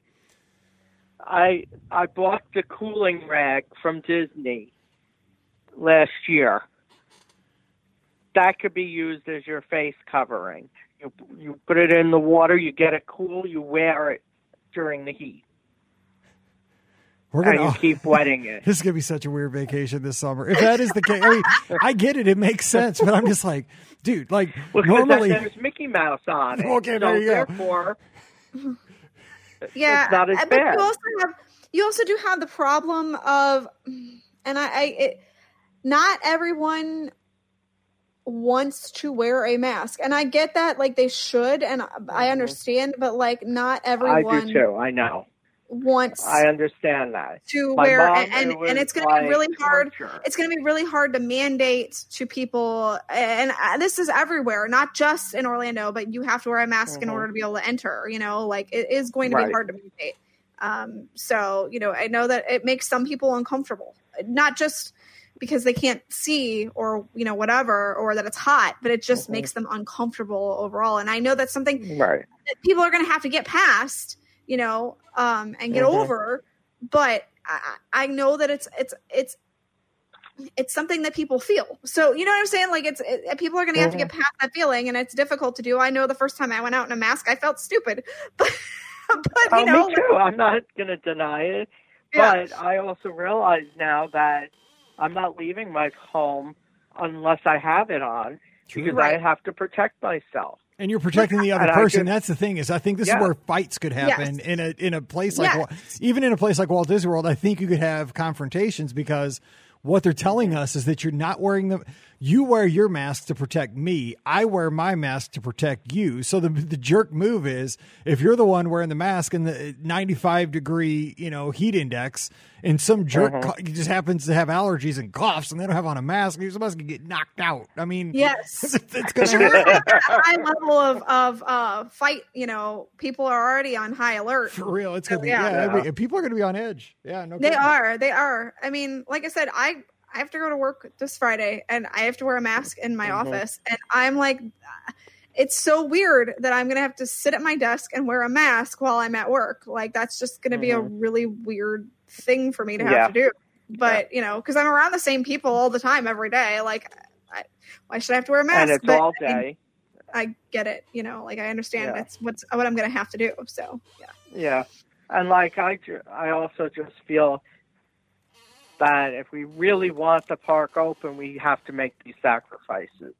Speaker 4: I I bought the cooling rag from Disney last year. That could be used as your face covering. You you put it in the water, you get it cool, you wear it during the heat,
Speaker 1: We're
Speaker 4: and
Speaker 1: gonna
Speaker 4: you keep wetting it.
Speaker 1: This is gonna be such a weird vacation this summer. If that is the case, I mean, I get it; it makes sense. But I'm just like, dude, like
Speaker 4: Well, 'cause
Speaker 1: normally.
Speaker 4: that, there's Mickey Mouse on it.
Speaker 1: Okay,
Speaker 4: so
Speaker 1: there you go.
Speaker 4: therefore,
Speaker 3: yeah,
Speaker 4: it's not as
Speaker 3: but
Speaker 4: bad.
Speaker 3: you also have you also do have the problem of, and I, I it, not everyone wants to wear a mask, and I get that, like they should, and I understand, but like not everyone
Speaker 4: I do too. I know.
Speaker 3: wants
Speaker 4: I understand that.
Speaker 3: to
Speaker 4: My
Speaker 3: wear,
Speaker 4: mom,
Speaker 3: and and,
Speaker 4: it was
Speaker 3: and it's going to
Speaker 4: like
Speaker 3: be really hard.
Speaker 4: torture.
Speaker 3: It's going to be really hard to mandate to people, and uh, this is everywhere, not just in Orlando, but you have to wear a mask in
Speaker 4: Mhm.
Speaker 3: order to be able to enter. You know, like it is going to
Speaker 4: Right.
Speaker 3: be hard to mandate. Um, so you know, I know that it makes some people uncomfortable, not just because they can't see or you know whatever, or that it's hot, but it just
Speaker 4: Mhm.
Speaker 3: makes them uncomfortable overall. And I know that's something
Speaker 4: Right.
Speaker 3: that people are going to have to get past, you know, um, and get
Speaker 4: Mhm.
Speaker 3: over. But I, I know that it's it's it's it's something that people feel. So you know what I'm saying? Like it's it, people are going to have to get past that feeling, and it's difficult to do. I know the first time I went out in a mask, I felt stupid, but but
Speaker 4: Oh,
Speaker 3: you know,
Speaker 4: me too. I'm not going to deny it.
Speaker 3: Yeah.
Speaker 4: But I also realize now that I'm not leaving my home unless I have it on, because
Speaker 3: Right.
Speaker 4: I have to protect myself.
Speaker 1: And you're protecting the other
Speaker 4: And I
Speaker 1: person.
Speaker 4: just-
Speaker 1: That's the thing is, I think this
Speaker 4: Yeah.
Speaker 1: is where fights could happen
Speaker 3: Yes.
Speaker 1: in a in a place like
Speaker 3: Yes.
Speaker 1: Wa- even in a place like Walt Disney World. I think you could have confrontations because what they're telling us is that you're not wearing them. You wear your mask to protect me. I wear my mask to protect you. So the the jerk move is if you're the one wearing the mask in the ninety-five degree you know heat index, and some jerk
Speaker 4: Uh-huh.
Speaker 1: co- just happens to have allergies and coughs, and they don't have on a mask, you're supposed to get knocked out. I mean,
Speaker 3: yes.
Speaker 1: it's, it's gonna
Speaker 3: You're
Speaker 1: hurt.
Speaker 3: at that high level of of uh, fight. You know, people are already on high alert.
Speaker 1: For real, it's gonna be
Speaker 3: Yeah.
Speaker 1: yeah. I mean, people are gonna be on edge. Yeah, no.
Speaker 3: They
Speaker 1: kidding.
Speaker 3: are. They are. I mean, like I said, I I have to go to work this Friday, and I have to wear a mask in my
Speaker 4: Mhm.
Speaker 3: office, and I'm like, it's so weird that I'm gonna have to sit at my desk and wear a mask while I'm at work. Like that's just gonna be a really weird thing for me to have
Speaker 4: Yeah.
Speaker 3: to do. But you know, because I'm around the same people all the time, every day. Like, I, why should I have to wear a mask?
Speaker 4: And it's
Speaker 3: But,
Speaker 4: all
Speaker 3: I mean,
Speaker 4: day.
Speaker 3: I get it. You know, like I understand
Speaker 4: Yeah.
Speaker 3: that's what's what I'm gonna have to do. So yeah.
Speaker 4: Yeah. And like I, ju- I also just feel that if we really want the park open, we have to make these sacrifices.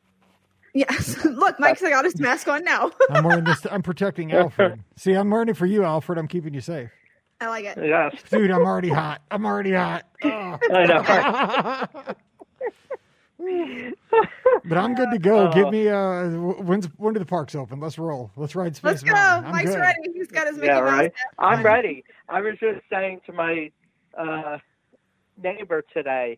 Speaker 3: Yes. Look, Mike's got his mask on now.
Speaker 1: I'm wearing this. I'm protecting Alfred. See, I'm wearing it for you, Alfred. I'm keeping you safe,
Speaker 3: I like it.
Speaker 4: Yes.
Speaker 1: dude. I'm already hot. I'm already hot. Oh.
Speaker 4: I know.
Speaker 1: But I'm good to go.
Speaker 4: Oh.
Speaker 1: Give me uh, when's when do the parks open? Let's roll. Let's ride Space
Speaker 3: Let's go.
Speaker 1: Mountain. I'm
Speaker 3: Mike's
Speaker 1: good.
Speaker 3: ready. He's got his Mickey
Speaker 4: Yeah,
Speaker 3: Mouse.
Speaker 4: right. I'm
Speaker 1: Fine.
Speaker 4: ready. I was just saying to my uh, neighbor today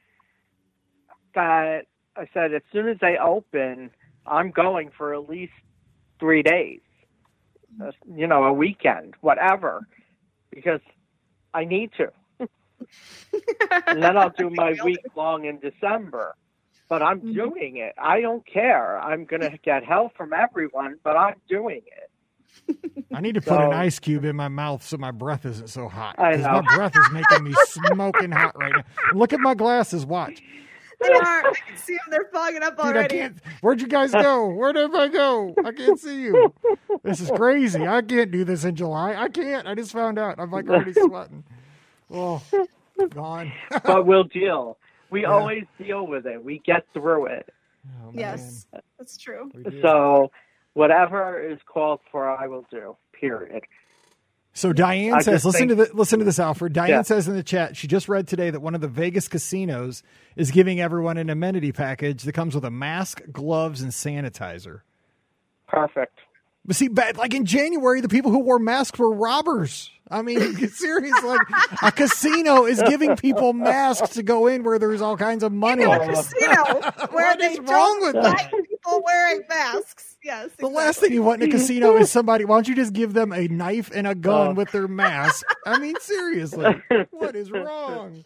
Speaker 4: that I said, as soon as they open, I'm going for at least three days, uh, you know, a weekend, whatever, because I need to. And then I'll do my week long in December. But I'm
Speaker 3: Mm-hmm.
Speaker 4: doing it. I don't care. I'm going to get hell from everyone, but I'm doing it.
Speaker 1: I need to put
Speaker 4: So-
Speaker 1: an ice cube in my mouth so my breath isn't so hot.
Speaker 4: I
Speaker 1: 'Cause
Speaker 4: know.
Speaker 1: my breath is making me smoking hot right now. Look at my glasses. Watch.
Speaker 3: They are. I can see them. They're fogging up
Speaker 1: Dude, I
Speaker 3: already.
Speaker 1: can't. Where'd you guys go? Where did I go? I can't see you. This is crazy. I can't do this in July. I can't. I just found out. I'm like already sweating. Oh, gone.
Speaker 4: But we'll deal. We
Speaker 1: Yeah.
Speaker 4: always deal with it. We get through it.
Speaker 1: Oh, man.
Speaker 3: Yes, that's true.
Speaker 1: We do.
Speaker 4: So whatever is called for, I will do, period.
Speaker 1: So Diane
Speaker 4: I
Speaker 1: says,
Speaker 4: just
Speaker 1: listen
Speaker 4: think-
Speaker 1: to the, listen to this, Alfred. Diane
Speaker 4: Yeah.
Speaker 1: says in the chat, she just read today that one of the Vegas casinos is giving everyone an amenity package that comes with a mask, gloves, and sanitizer.
Speaker 4: Perfect.
Speaker 1: But see, bad, like in January, the people who wore masks were robbers. I mean, seriously, like a casino is giving people masks to go in where there's all kinds of money.
Speaker 3: In a casino where
Speaker 1: What
Speaker 3: they
Speaker 1: is wrong
Speaker 3: don't
Speaker 1: with
Speaker 3: like people wearing masks. Yes.
Speaker 1: The
Speaker 3: exactly.
Speaker 1: last thing you want in a casino is somebody. Why don't you just give them a knife and a gun
Speaker 4: Oh.
Speaker 1: with their mask? I mean, seriously, what is wrong?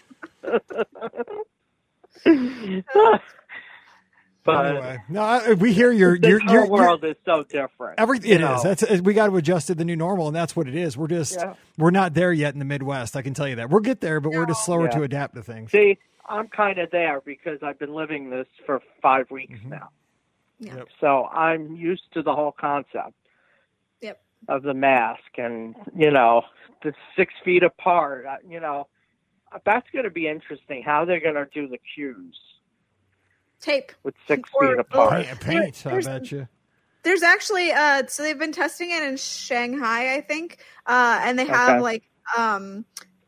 Speaker 4: But
Speaker 1: Anyway, no, I- we hear your
Speaker 4: this
Speaker 1: your
Speaker 4: whole
Speaker 1: your, your
Speaker 4: world is so different.
Speaker 1: everything.
Speaker 4: you
Speaker 1: It is.
Speaker 4: know.
Speaker 1: That's we got to adjust to the new normal, and that's what it is. We're just
Speaker 4: Yeah.
Speaker 1: we're not there yet in the Midwest. I can tell you that. We'll get there, but we're just slower
Speaker 4: Yeah.
Speaker 1: to adapt to things.
Speaker 4: See, I'm kind of there because I've been living this for five weeks
Speaker 1: Mm-hmm.
Speaker 4: now.
Speaker 3: Yeah.
Speaker 1: Yep.
Speaker 4: So I'm used to the whole concept
Speaker 3: Yep.
Speaker 4: of the mask and, you know, the six feet apart. uh, You know, that's going to be interesting how they're going to do the cues
Speaker 3: Tape.
Speaker 4: with six
Speaker 3: Or-
Speaker 4: feet
Speaker 3: or-
Speaker 4: apart.
Speaker 1: Paint, paint I
Speaker 3: There's-
Speaker 1: bet you.
Speaker 3: There's actually uh so they've been testing it in Shanghai, I think. Uh and they have
Speaker 4: Okay.
Speaker 3: like um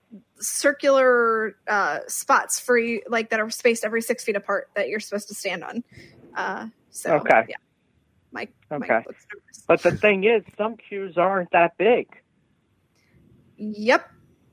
Speaker 3: circular uh spots for you like that are spaced every six feet apart that you're supposed to stand on. Uh so
Speaker 4: Okay.
Speaker 3: yeah. Mike,
Speaker 4: Okay.
Speaker 3: Mike looks nervous.
Speaker 4: But the thing is, some cues aren't that big.
Speaker 3: Yep.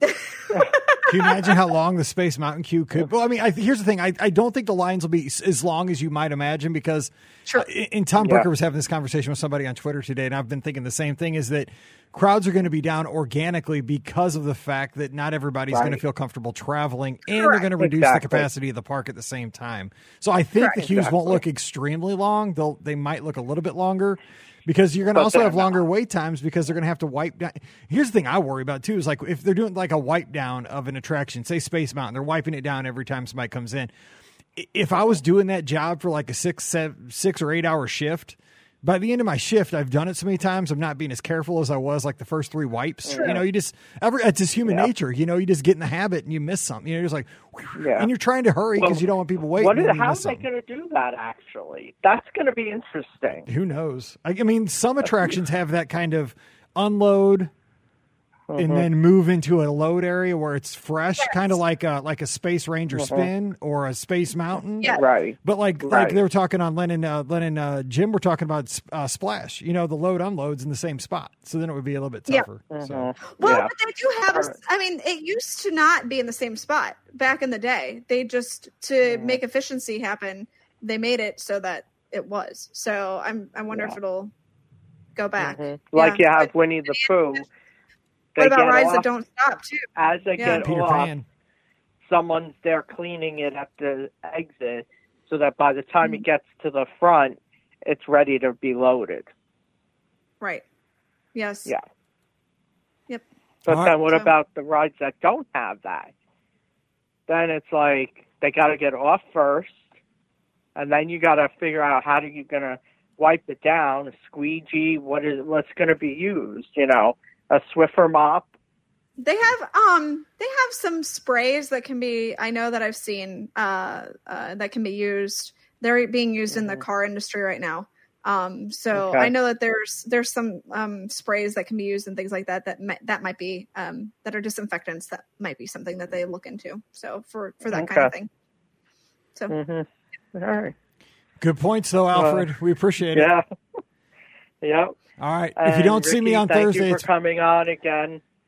Speaker 1: Can you imagine how long the Space Mountain queue could? Well, I mean, I, here's the thing. I, I don't think the lines will be s- as long as you might imagine because,
Speaker 3: Sure.
Speaker 1: uh, and Tom
Speaker 4: Yeah.
Speaker 1: Brooker was having this conversation with somebody on Twitter today, and I've been thinking the same thing: is that crowds are going to be down organically because of the fact that not everybody's going to
Speaker 4: Right.
Speaker 1: feel comfortable traveling, and they're
Speaker 3: Correct.
Speaker 1: going to reduce
Speaker 4: Exactly.
Speaker 1: the capacity of the park at the same time. So I think
Speaker 3: Correct.
Speaker 1: the queues won't
Speaker 4: Exactly.
Speaker 1: look extremely long. They'll they might look a little bit longer. Because you're going to
Speaker 4: But
Speaker 1: also
Speaker 4: they're
Speaker 1: have longer
Speaker 4: not.
Speaker 1: wait times because they're going to have to wipe down. Here's the thing I worry about too is like if they're doing like a wipe down of an attraction, say Space Mountain, they're wiping it down every time somebody comes in. I- If I was doing that job for like a six, seven, six or eight hour shift, by the end of my shift, I've done it so many times. I'm not being as careful as I was like the first three wipes. You know, you just every it's just human
Speaker 4: Yeah.
Speaker 1: nature. You know, you just get in the habit and you miss something. You know, you're just like,
Speaker 4: Yeah.
Speaker 1: and you're trying to hurry because
Speaker 4: Well,
Speaker 1: you don't want people waiting.
Speaker 4: What
Speaker 1: and
Speaker 4: is,
Speaker 1: then you
Speaker 4: how are
Speaker 1: miss
Speaker 4: they
Speaker 1: something.
Speaker 4: going to do that, actually? That's going to be interesting.
Speaker 1: Who knows? I, I mean, some attractions have that kind of unload and then move into a load area where it's fresh, kind of like a like a Space Ranger spin or a Space Mountain.
Speaker 3: Yeah.
Speaker 4: Right.
Speaker 1: But like like
Speaker 4: Right.
Speaker 1: they were talking on Lennon uh, Lennon uh, Jim were talking about uh, Splash. You know, the load unloads in the same spot, so then it would be a little bit
Speaker 3: Yeah.
Speaker 1: tougher. So
Speaker 4: Mhm.
Speaker 3: Well,
Speaker 4: Yeah.
Speaker 3: but they do have.
Speaker 4: Alright.
Speaker 3: I mean, it used to not be in the same spot back in the day. They just to make efficiency happen, they made it so that it was. So I'm. I wonder
Speaker 4: Yeah.
Speaker 3: if it'll go back.
Speaker 4: Mhm. Like
Speaker 3: Yeah.
Speaker 4: you have
Speaker 3: But
Speaker 4: Winnie the Pooh. They
Speaker 3: what about
Speaker 4: get
Speaker 3: rides
Speaker 4: off,
Speaker 3: that don't stop too?
Speaker 4: as they
Speaker 3: Yeah.
Speaker 4: get
Speaker 1: Peter
Speaker 4: off,
Speaker 1: Pan.
Speaker 4: someone's there cleaning it at the exit so that by the time
Speaker 3: Mm-hmm.
Speaker 4: it gets to the front, it's ready to be loaded.
Speaker 3: Right. Yes.
Speaker 4: Yeah.
Speaker 3: Yep.
Speaker 4: But
Speaker 1: All right.
Speaker 4: then what
Speaker 3: So-
Speaker 4: about the rides that don't have that? Then it's like they got to get off first, and then you got to figure out how do you going to wipe it down, a squeegee, what is what's going to be used, you know, a Swiffer mop.
Speaker 3: They have um they have some sprays that can be I know that I've seen uh, uh that can be used. They're being used in the car industry right now. Um so
Speaker 4: Okay.
Speaker 3: I know that there's there's some um sprays that can be used and things like that that might, that might be um that are disinfectants that might be something that they look into. So for for that kind of
Speaker 4: Okay.
Speaker 3: thing. So
Speaker 4: Mm-hmm. All right.
Speaker 1: Good points, though, Alfred. we appreciate it.
Speaker 4: Yeah. Yep.
Speaker 1: All right. If you
Speaker 4: And
Speaker 1: don't see me
Speaker 4: Ricky,
Speaker 1: on
Speaker 4: thank
Speaker 1: Thursday,
Speaker 4: you for
Speaker 1: it's
Speaker 4: coming on again.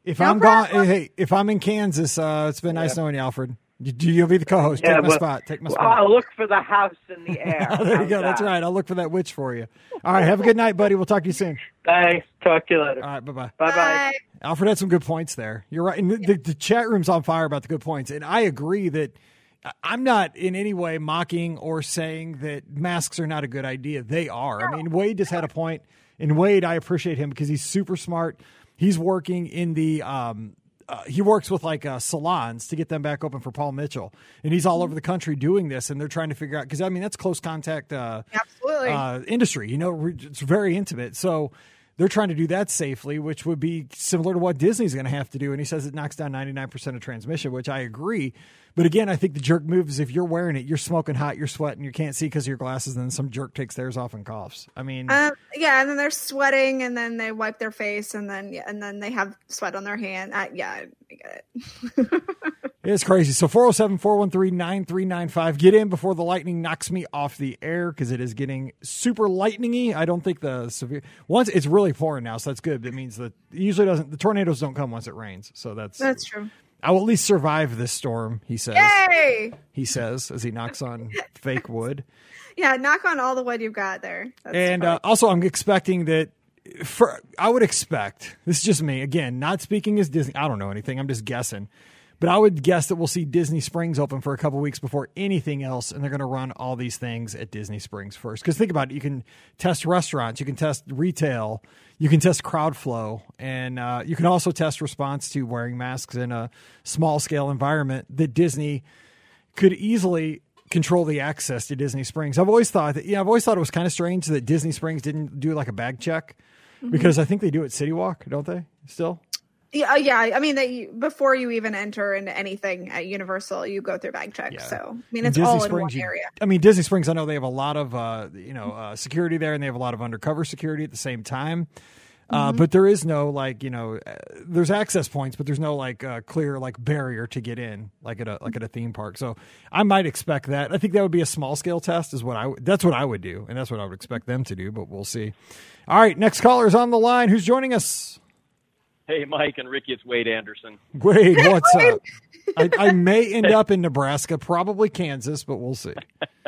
Speaker 1: If
Speaker 3: No
Speaker 1: I'm
Speaker 3: problem.
Speaker 1: gone, hey, if I'm in Kansas, uh, it's been nice knowing you, Alfred. You, you'll be the co-host.
Speaker 4: Yeah,
Speaker 1: Take my
Speaker 4: well,
Speaker 1: spot. Take my
Speaker 4: well,
Speaker 1: spot.
Speaker 4: I'll look for the house in the air.
Speaker 1: there you
Speaker 4: How's
Speaker 1: go. That's
Speaker 4: that?
Speaker 1: right. I'll look for that witch for you. All right. Have a good night, buddy. We'll talk to you soon.
Speaker 4: Thanks. Talk to you later.
Speaker 1: All right. Bye-bye.
Speaker 4: Bye-bye.
Speaker 3: Bye.
Speaker 1: Alfred had some good points there. You're right. And the, the, the chat room's on fire about the good points. And I agree that I'm not in any way mocking or saying that masks are not a good idea. They are. I mean, Wade just had a point. And Wade, I appreciate him because he's super smart. He's working in the um, uh, he works with like uh, salons to get them back open for Paul Mitchell. And he's all over the country doing this. And they're trying to figure out, because I mean, that's close contact uh,
Speaker 3: Absolutely.
Speaker 1: uh, industry. You know, it's very intimate. So they're trying to do that safely, which would be similar to what Disney's going to have to do. And he says it knocks down ninety-nine percent of transmission, which I agree. But again, I think the jerk move is if you're wearing it, you're smoking hot, you're sweating, you can't see because of your glasses, and then some jerk takes theirs off and coughs. I mean,
Speaker 3: Um, yeah, and then they're sweating, and then they wipe their face, and then yeah, and then they have sweat on their hand. Uh, yeah, I get it.
Speaker 1: it's crazy. So four oh seven, four one three, nine three nine five. Get in before the lightning knocks me off the air because it is getting super lightningy. I don't think the severe once it's really pouring now, so that's good. That means that it usually doesn't. The tornadoes don't come once it rains, so that's
Speaker 3: That's true.
Speaker 1: I will at least survive this storm. He says.
Speaker 3: Yay!
Speaker 1: He says as he knocks on fake wood.
Speaker 3: Yeah, knock on all the wood you've got there. That's
Speaker 1: And uh,
Speaker 3: probably-
Speaker 1: also, I'm expecting that. For I would expect this is just me again, not speaking as Disney. I don't know anything. I'm just guessing, but I would guess that we'll see Disney Springs open for a couple weeks before anything else, and they're going to run all these things at Disney Springs first. Because think about it, you can test restaurants, you can test retail, you can test crowd flow, and uh, you can also test response to wearing masks in a small scale environment that Disney could easily control the access to Disney Springs. I've always thought that, yeah, I've always thought it was kind of strange that Disney Springs didn't do like a bag check. Because I think they do it City Walk, don't they? Still,
Speaker 3: yeah, yeah. I mean, they before you even enter into anything at Universal, you go through bag check.
Speaker 1: Yeah.
Speaker 3: So I mean, it's
Speaker 1: Disney
Speaker 3: all
Speaker 1: Springs,
Speaker 3: in one
Speaker 1: you-
Speaker 3: area.
Speaker 1: I mean, Disney Springs. I know they have a lot of uh, you know uh, security there, and they have a lot of undercover security at the same time. Uh,
Speaker 3: Mm-hmm.
Speaker 1: But there is no like you know, uh, there's access points, but there's no like uh, clear like barrier to get in, like at a like at a theme park. So I might expect that. I think that would be a small scale test. Is what I w- that's what I would do, and that's what I would expect them to do. But we'll see. All right, next caller is on the line. Who's joining us?
Speaker 5: Hey, Mike and Ricky, it's Wade Anderson.
Speaker 1: Wade, what's up? I, I may end up in Nebraska, probably Kansas, but we'll see.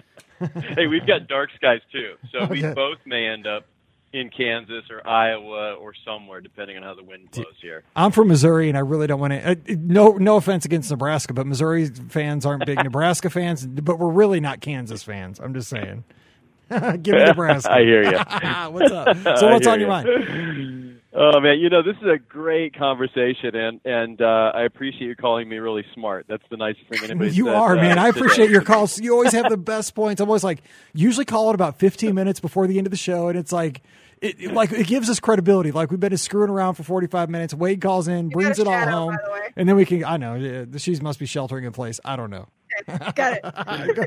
Speaker 5: Hey, we've got dark skies too, so we
Speaker 1: Okay.
Speaker 5: both may end up in Kansas or Iowa or somewhere, depending on how the wind blows here.
Speaker 1: I'm from Missouri, and I really don't want to. Uh, no, no offense against Nebraska, but Missouri fans aren't big Nebraska fans. But we're really not Kansas fans. I'm just saying. Give me Nebraska.
Speaker 5: I hear you.
Speaker 1: What's up? So,
Speaker 5: I
Speaker 1: what's
Speaker 5: hear
Speaker 1: on your
Speaker 5: ya.
Speaker 1: mind?
Speaker 5: Oh man, you know this is a great conversation, and and uh, I appreciate you calling me really smart. That's the nicest thing anybody
Speaker 1: You
Speaker 5: said,
Speaker 1: are,
Speaker 5: uh,
Speaker 1: man. I
Speaker 5: today.
Speaker 1: appreciate your calls. You always have the best points. I'm always like, usually call it about fifteen minutes before the end of the show, and it's like. It, it- like it gives us credibility. Like we've been screwing around for forty-five minutes. Wade calls in, brings
Speaker 3: got a
Speaker 1: it all
Speaker 3: shadow,
Speaker 1: home,
Speaker 3: by the way.
Speaker 1: and then we can. I know yeah, she must be sheltering in place. I don't know.
Speaker 3: Got it.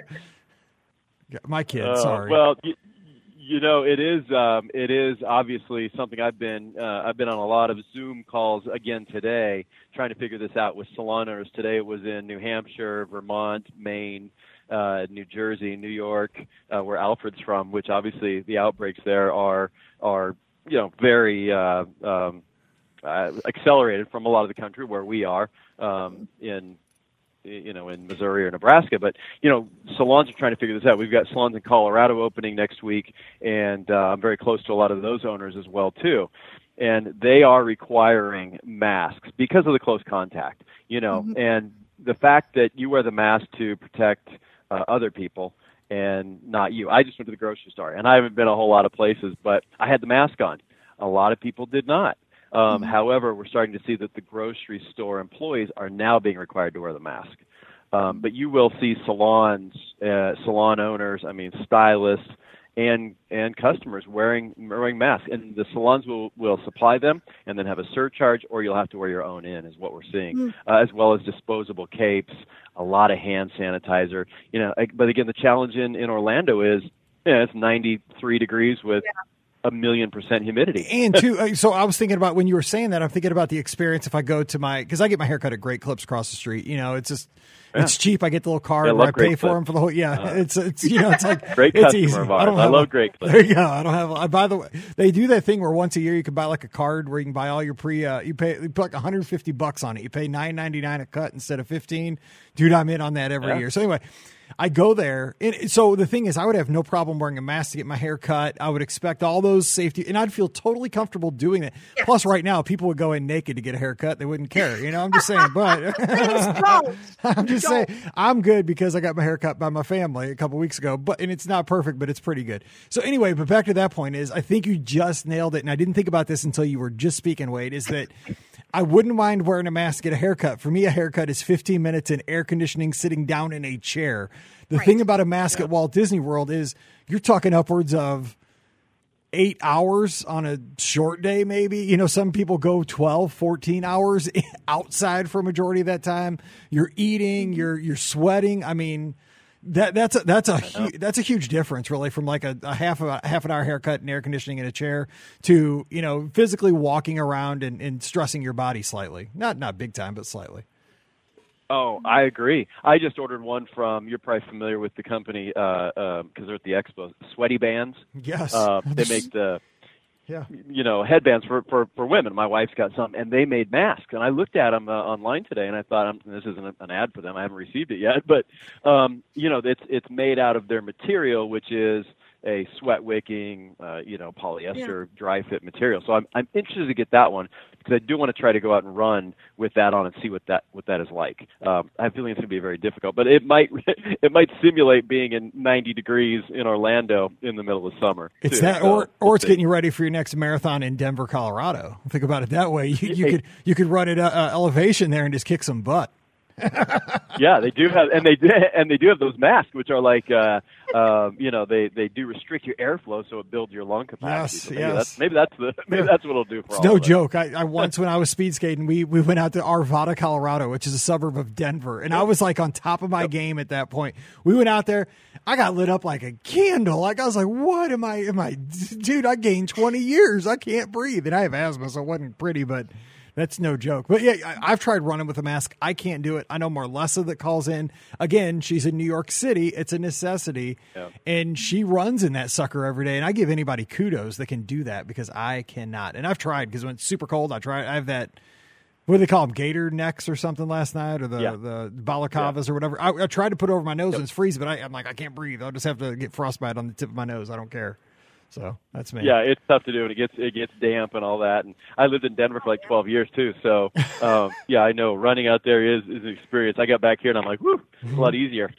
Speaker 1: My kid.
Speaker 5: Uh,
Speaker 1: sorry.
Speaker 5: Well, you, you know, it is um, it is obviously something I've been uh, I've been on a lot of Zoom calls again today, trying to figure this out with salon owners. Today it was in New Hampshire, Vermont, Maine, uh, New Jersey, New York, uh, where Alfred's from. Which obviously the outbreaks there are are you know very uh, um, uh, accelerated from a lot of the country where we are um, in. you know, in Missouri or Nebraska, but, you know, salons are trying to figure this out. We've got salons in Colorado opening next week, and uh, I'm very close to a lot of those owners as well, too. And they are requiring masks because of the close contact, you know,
Speaker 3: Mm-hmm.
Speaker 5: and the fact that you wear the mask to protect uh, other people and not you. I just went to the grocery store, and I haven't been a whole lot of places, but I had the mask on. A lot of people did not. Um, However, we're starting to see that the grocery store employees are now being required to wear the mask. Um, but you will see salons, uh, salon owners, I mean stylists, and and customers wearing wearing masks. And the salons will, will supply them and then have a surcharge, or you'll have to wear your own in, is what we're seeing, uh, as well as disposable capes, a lot of hand sanitizer. You know, but again, the challenge in, in Orlando is, you know, it's ninety-three degrees with a million percent humidity.
Speaker 1: And too, so I was thinking about when you were saying that, I'm thinking about the experience if I go to my, because I get my haircut at Great Clips across the street. You know, it's just, yeah. it's cheap. I get the little card
Speaker 5: yeah,
Speaker 1: where I pay
Speaker 5: Great
Speaker 1: for
Speaker 5: Clips.
Speaker 1: them for the whole, yeah, uh, it's, it's, you know, it's like,
Speaker 5: great
Speaker 1: it's
Speaker 5: customer
Speaker 1: easy.
Speaker 5: of ours.
Speaker 1: I, don't
Speaker 5: I
Speaker 1: have
Speaker 5: love
Speaker 1: a,
Speaker 5: Great Clips.
Speaker 1: There you go. I don't have, I, by the way, they do that thing where once a year you can buy like a card where you can buy all your pre, uh, you pay, you put like one hundred fifty bucks on it. You pay nine ninety-nine a cut instead of fifteen. Dude, I'm in on that every
Speaker 5: yeah.
Speaker 1: year. So anyway, I go there. And so the thing is, I would have no problem wearing a mask to get my hair cut. I would expect all those safety, and I'd feel totally comfortable doing that. Yes. Plus, right now, people would go in naked to get a haircut. They wouldn't care. You know, I'm just saying, but I'm just don't. saying, I'm good because I got my hair cut by my family a couple weeks ago, but, and it's not perfect, but it's pretty good. So anyway, but back to that point is, I think you just nailed it. And I didn't think about this until you were just speaking, Wade, is that I wouldn't mind wearing a mask to get a haircut. For me, a haircut is fifteen minutes in air conditioning, sitting down in a chair. The right. thing about a mask yeah. at Walt Disney World is you're talking upwards of eight hours on a short day, maybe. You know, some people go twelve, fourteen hours outside for a majority of that time. You're eating, you're you're sweating. I mean, that that's a, that's a hu- that's a huge difference, really, from like a, a half of a half an hour haircut and air conditioning in a chair to, you know, physically walking around and, and stressing your body slightly. Not not big time, but slightly.
Speaker 5: Oh, I agree. I just ordered one from, you're probably familiar with the company because uh, um, they're at the expo, Sweaty Bands.
Speaker 1: Yes.
Speaker 5: Uh, they make the,
Speaker 1: yeah.
Speaker 5: you know, headbands for, for, for women. My wife's got some, and they made masks. And I looked at them uh, online today, and I thought, um, this isn't an ad for them. I haven't received it yet. But, um, you know, it's it's made out of their material, which is a sweat wicking, uh, you know, polyester yeah. dry fit material. So I'm I'm interested to get that one because I do want to try to go out and run with that on and see what that what that is like. Um, I have a feeling it's going to be very difficult, but it might it might simulate being in ninety degrees in Orlando in the middle of summer.
Speaker 1: It's
Speaker 5: too.
Speaker 1: that,
Speaker 5: so,
Speaker 1: or or it's getting you ready for your next marathon in Denver, Colorado. Think about it that way. You, you could you could run at uh, elevation there and just kick some butt.
Speaker 5: Yeah, they do have, and they do, and they do have those masks, which are like, uh, uh, you know, they, they do restrict your airflow, so it builds your lung capacity.
Speaker 1: Yes,
Speaker 5: so maybe
Speaker 1: yes.
Speaker 5: That's, maybe that's the maybe that's what it'll do for
Speaker 1: it's
Speaker 5: all
Speaker 1: no
Speaker 5: of us.
Speaker 1: joke. I, I once when I was speed skating, we we went out to Arvada, Colorado, which is a suburb of Denver, and I was like on top of my yep. game at that point. We went out there. I got lit up like a candle. Like I was like, "What am I? Am I, dude? I gained twenty years. I can't breathe, and I have asthma, so it wasn't pretty, but." That's no joke. But yeah, I, I've tried running with a mask. I can't do it. I know Marlessa that calls in. Again, she's in New York City. It's a necessity. Yeah. And she runs in that sucker every day. And I give anybody kudos that can do that because I cannot. And I've tried because when it's super cold, I try. I have that, what do they call them, gator necks or something last night, or the, yeah. the balaclavas yeah. or whatever. I, I tried to put it over my nose yep. and it's freezing, but I, I'm like, I can't breathe. I'll just have to get frostbite on the tip of my nose. I don't care. So that's me.
Speaker 5: Yeah, it's tough to do, and it gets it gets damp and all that. And I lived in Denver for like twelve years too, so um, yeah, I know running out there is is an experience. I got back here and I'm like, whoo, it's a lot easier.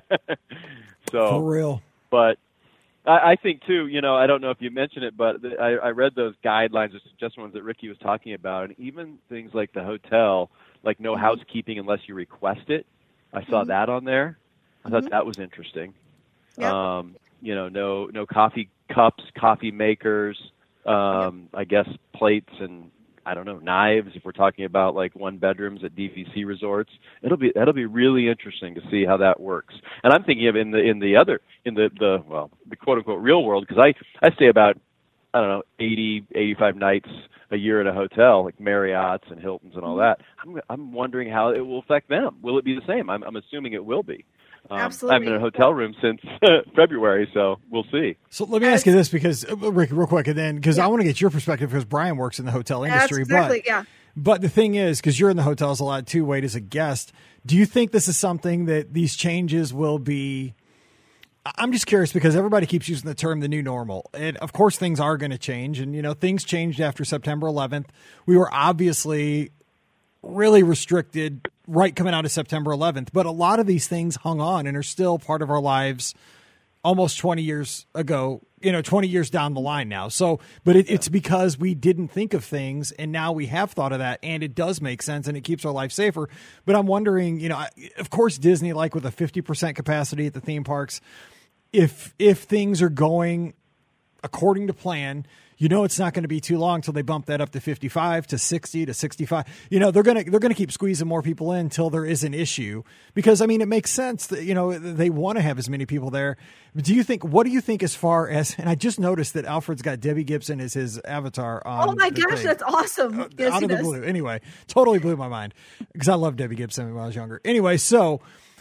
Speaker 5: So
Speaker 1: for real.
Speaker 5: But I, I think too, you know, I don't know if you mentioned it, but I, I read those guidelines, just ones that Ricky was talking about, and even things like the hotel, like no housekeeping unless you request it. I saw mm-hmm. that on there. I thought mm-hmm. that was interesting. Yep. Um, you know, no no coffee cups, coffee makers, um, yep. I guess plates and I don't know, knives if we're talking about like one bedrooms at D V C resorts. It'll be that'll be really interesting to see how that works. And I'm thinking of in the in the other in the, the well, the quote unquote real world, because I, I stay about I don't know, eighty, eighty-five nights a year at a hotel, like Marriott's and Hilton's and all that. I'm I'm wondering how it will affect them. Will it be the same? I'm I'm assuming it will be. Um,
Speaker 3: Absolutely.
Speaker 5: I've been in a hotel room since February, so we'll see.
Speaker 1: So let me ask you this, because uh, Rick, real quick, and then because yeah. I want to get your perspective, because Brian works in the hotel industry.
Speaker 3: That's exactly,
Speaker 1: but,
Speaker 3: yeah.
Speaker 1: But the thing is, because you're in the hotels a lot too, Wade, as a guest, do you think this is something that these changes will be? I'm just curious because everybody keeps using the term the new normal. And of course, things are going to change. And, you know, things changed after September eleventh. We were obviously really restricted right coming out of September eleventh. But a lot of these things hung on and are still part of our lives almost twenty years ago, you know, twenty years down the line now. So, but it, it's because we didn't think of things and now we have thought of that, and it does make sense and it keeps our life safer. But I'm wondering, you know, of course, Disney, like with a fifty percent capacity at the theme parks, if, if things are going according to plan. You know it's not going to be too long until they bump that up to fifty-five, to sixty, to sixty-five. You know, they're going to they're going to keep squeezing more people in until there is an issue. Because, I mean, it makes sense that, you know, they want to have as many people there. Do you think, what do you think as far as, and I just noticed that Alfred's got Debbie Gibson as his avatar on.
Speaker 3: Oh my gosh,
Speaker 1: thing.
Speaker 3: that's awesome.
Speaker 1: Uh,
Speaker 3: yes,
Speaker 1: out of the
Speaker 3: does.
Speaker 1: blue. Anyway, totally blew my mind because I loved Debbie Gibson when I was younger. Anyway, so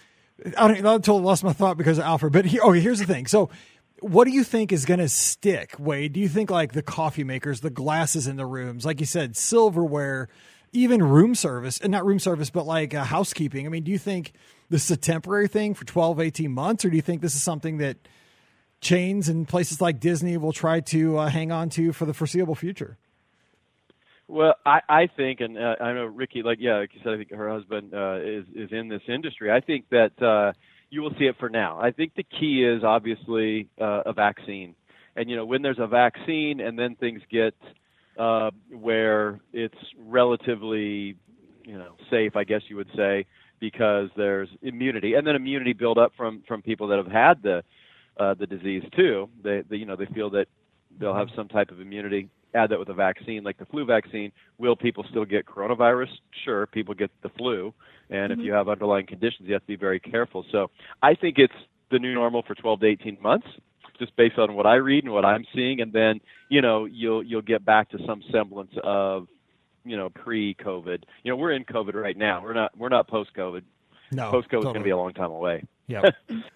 Speaker 1: I don't I totally lost my thought because of Alfred. But here, okay, here's the thing. So, what do you think is going to stick, Wade? Do you think like the coffee makers, the glasses in the rooms, like you said, silverware, even room service, and not room service, but like uh, housekeeping? I mean, do you think this is a temporary thing for twelve, eighteen months, or do you think this is something that chains and places like Disney will try to uh, hang on to for the foreseeable future?
Speaker 5: Well, I, I think, and uh, I know Ricky, like, yeah, like you said, I think her husband uh, is, is in this industry. I think that, uh, you will see it for now. I think the key is obviously uh, a vaccine. And, you know, when there's a vaccine and then things get uh, where it's relatively, you know, safe, I guess you would say, because there's immunity. And then immunity build up from, from people that have had the uh, the disease too. They, they, you know, they feel that they'll have some type of immunity. Add that with a vaccine, like the flu vaccine. Will people still get coronavirus? Sure, people get the flu. And mm-hmm. if you have underlying conditions, you have to be very careful. So I think it's the new normal for twelve to eighteen months, just based on what I read and what I'm seeing. And then, you know, you'll you'll get back to some semblance of, you know, pre-COVID. You know, we're in COVID right now. We're not we're not post-COVID.
Speaker 1: No,
Speaker 5: post-COVID
Speaker 1: totally.
Speaker 5: is going to be a long time away.
Speaker 1: Yeah.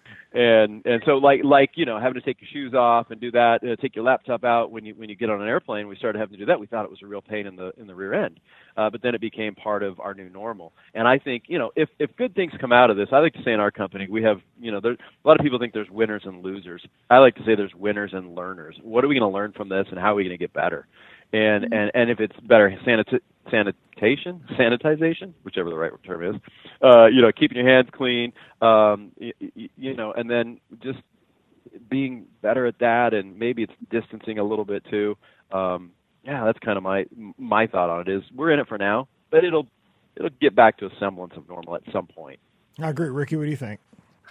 Speaker 5: And and so like like you know having to take your shoes off and do that, uh, take your laptop out when you when you get on an airplane. We started having to do that. We thought it was a real pain in the in the rear end, uh, but then it became part of our new normal. And I think you know if if good things come out of this, I like to say in our company we have you know there a lot of people think there's winners and losers. I like to say there's winners and learners. What are we going to learn from this, and how are we going to get better? And mm-hmm. and and if it's better sanit- sanitation, sanitization, whichever the right term is, uh, you know, keeping your hands clean, um, you, you know, and then just being better at that, and maybe it's distancing a little bit too. Um, yeah, that's kind of my my thought on it. Is we're in it for now, but it'll it'll get back to a semblance of normal at some point.
Speaker 1: I agree, Ricky. What do you think?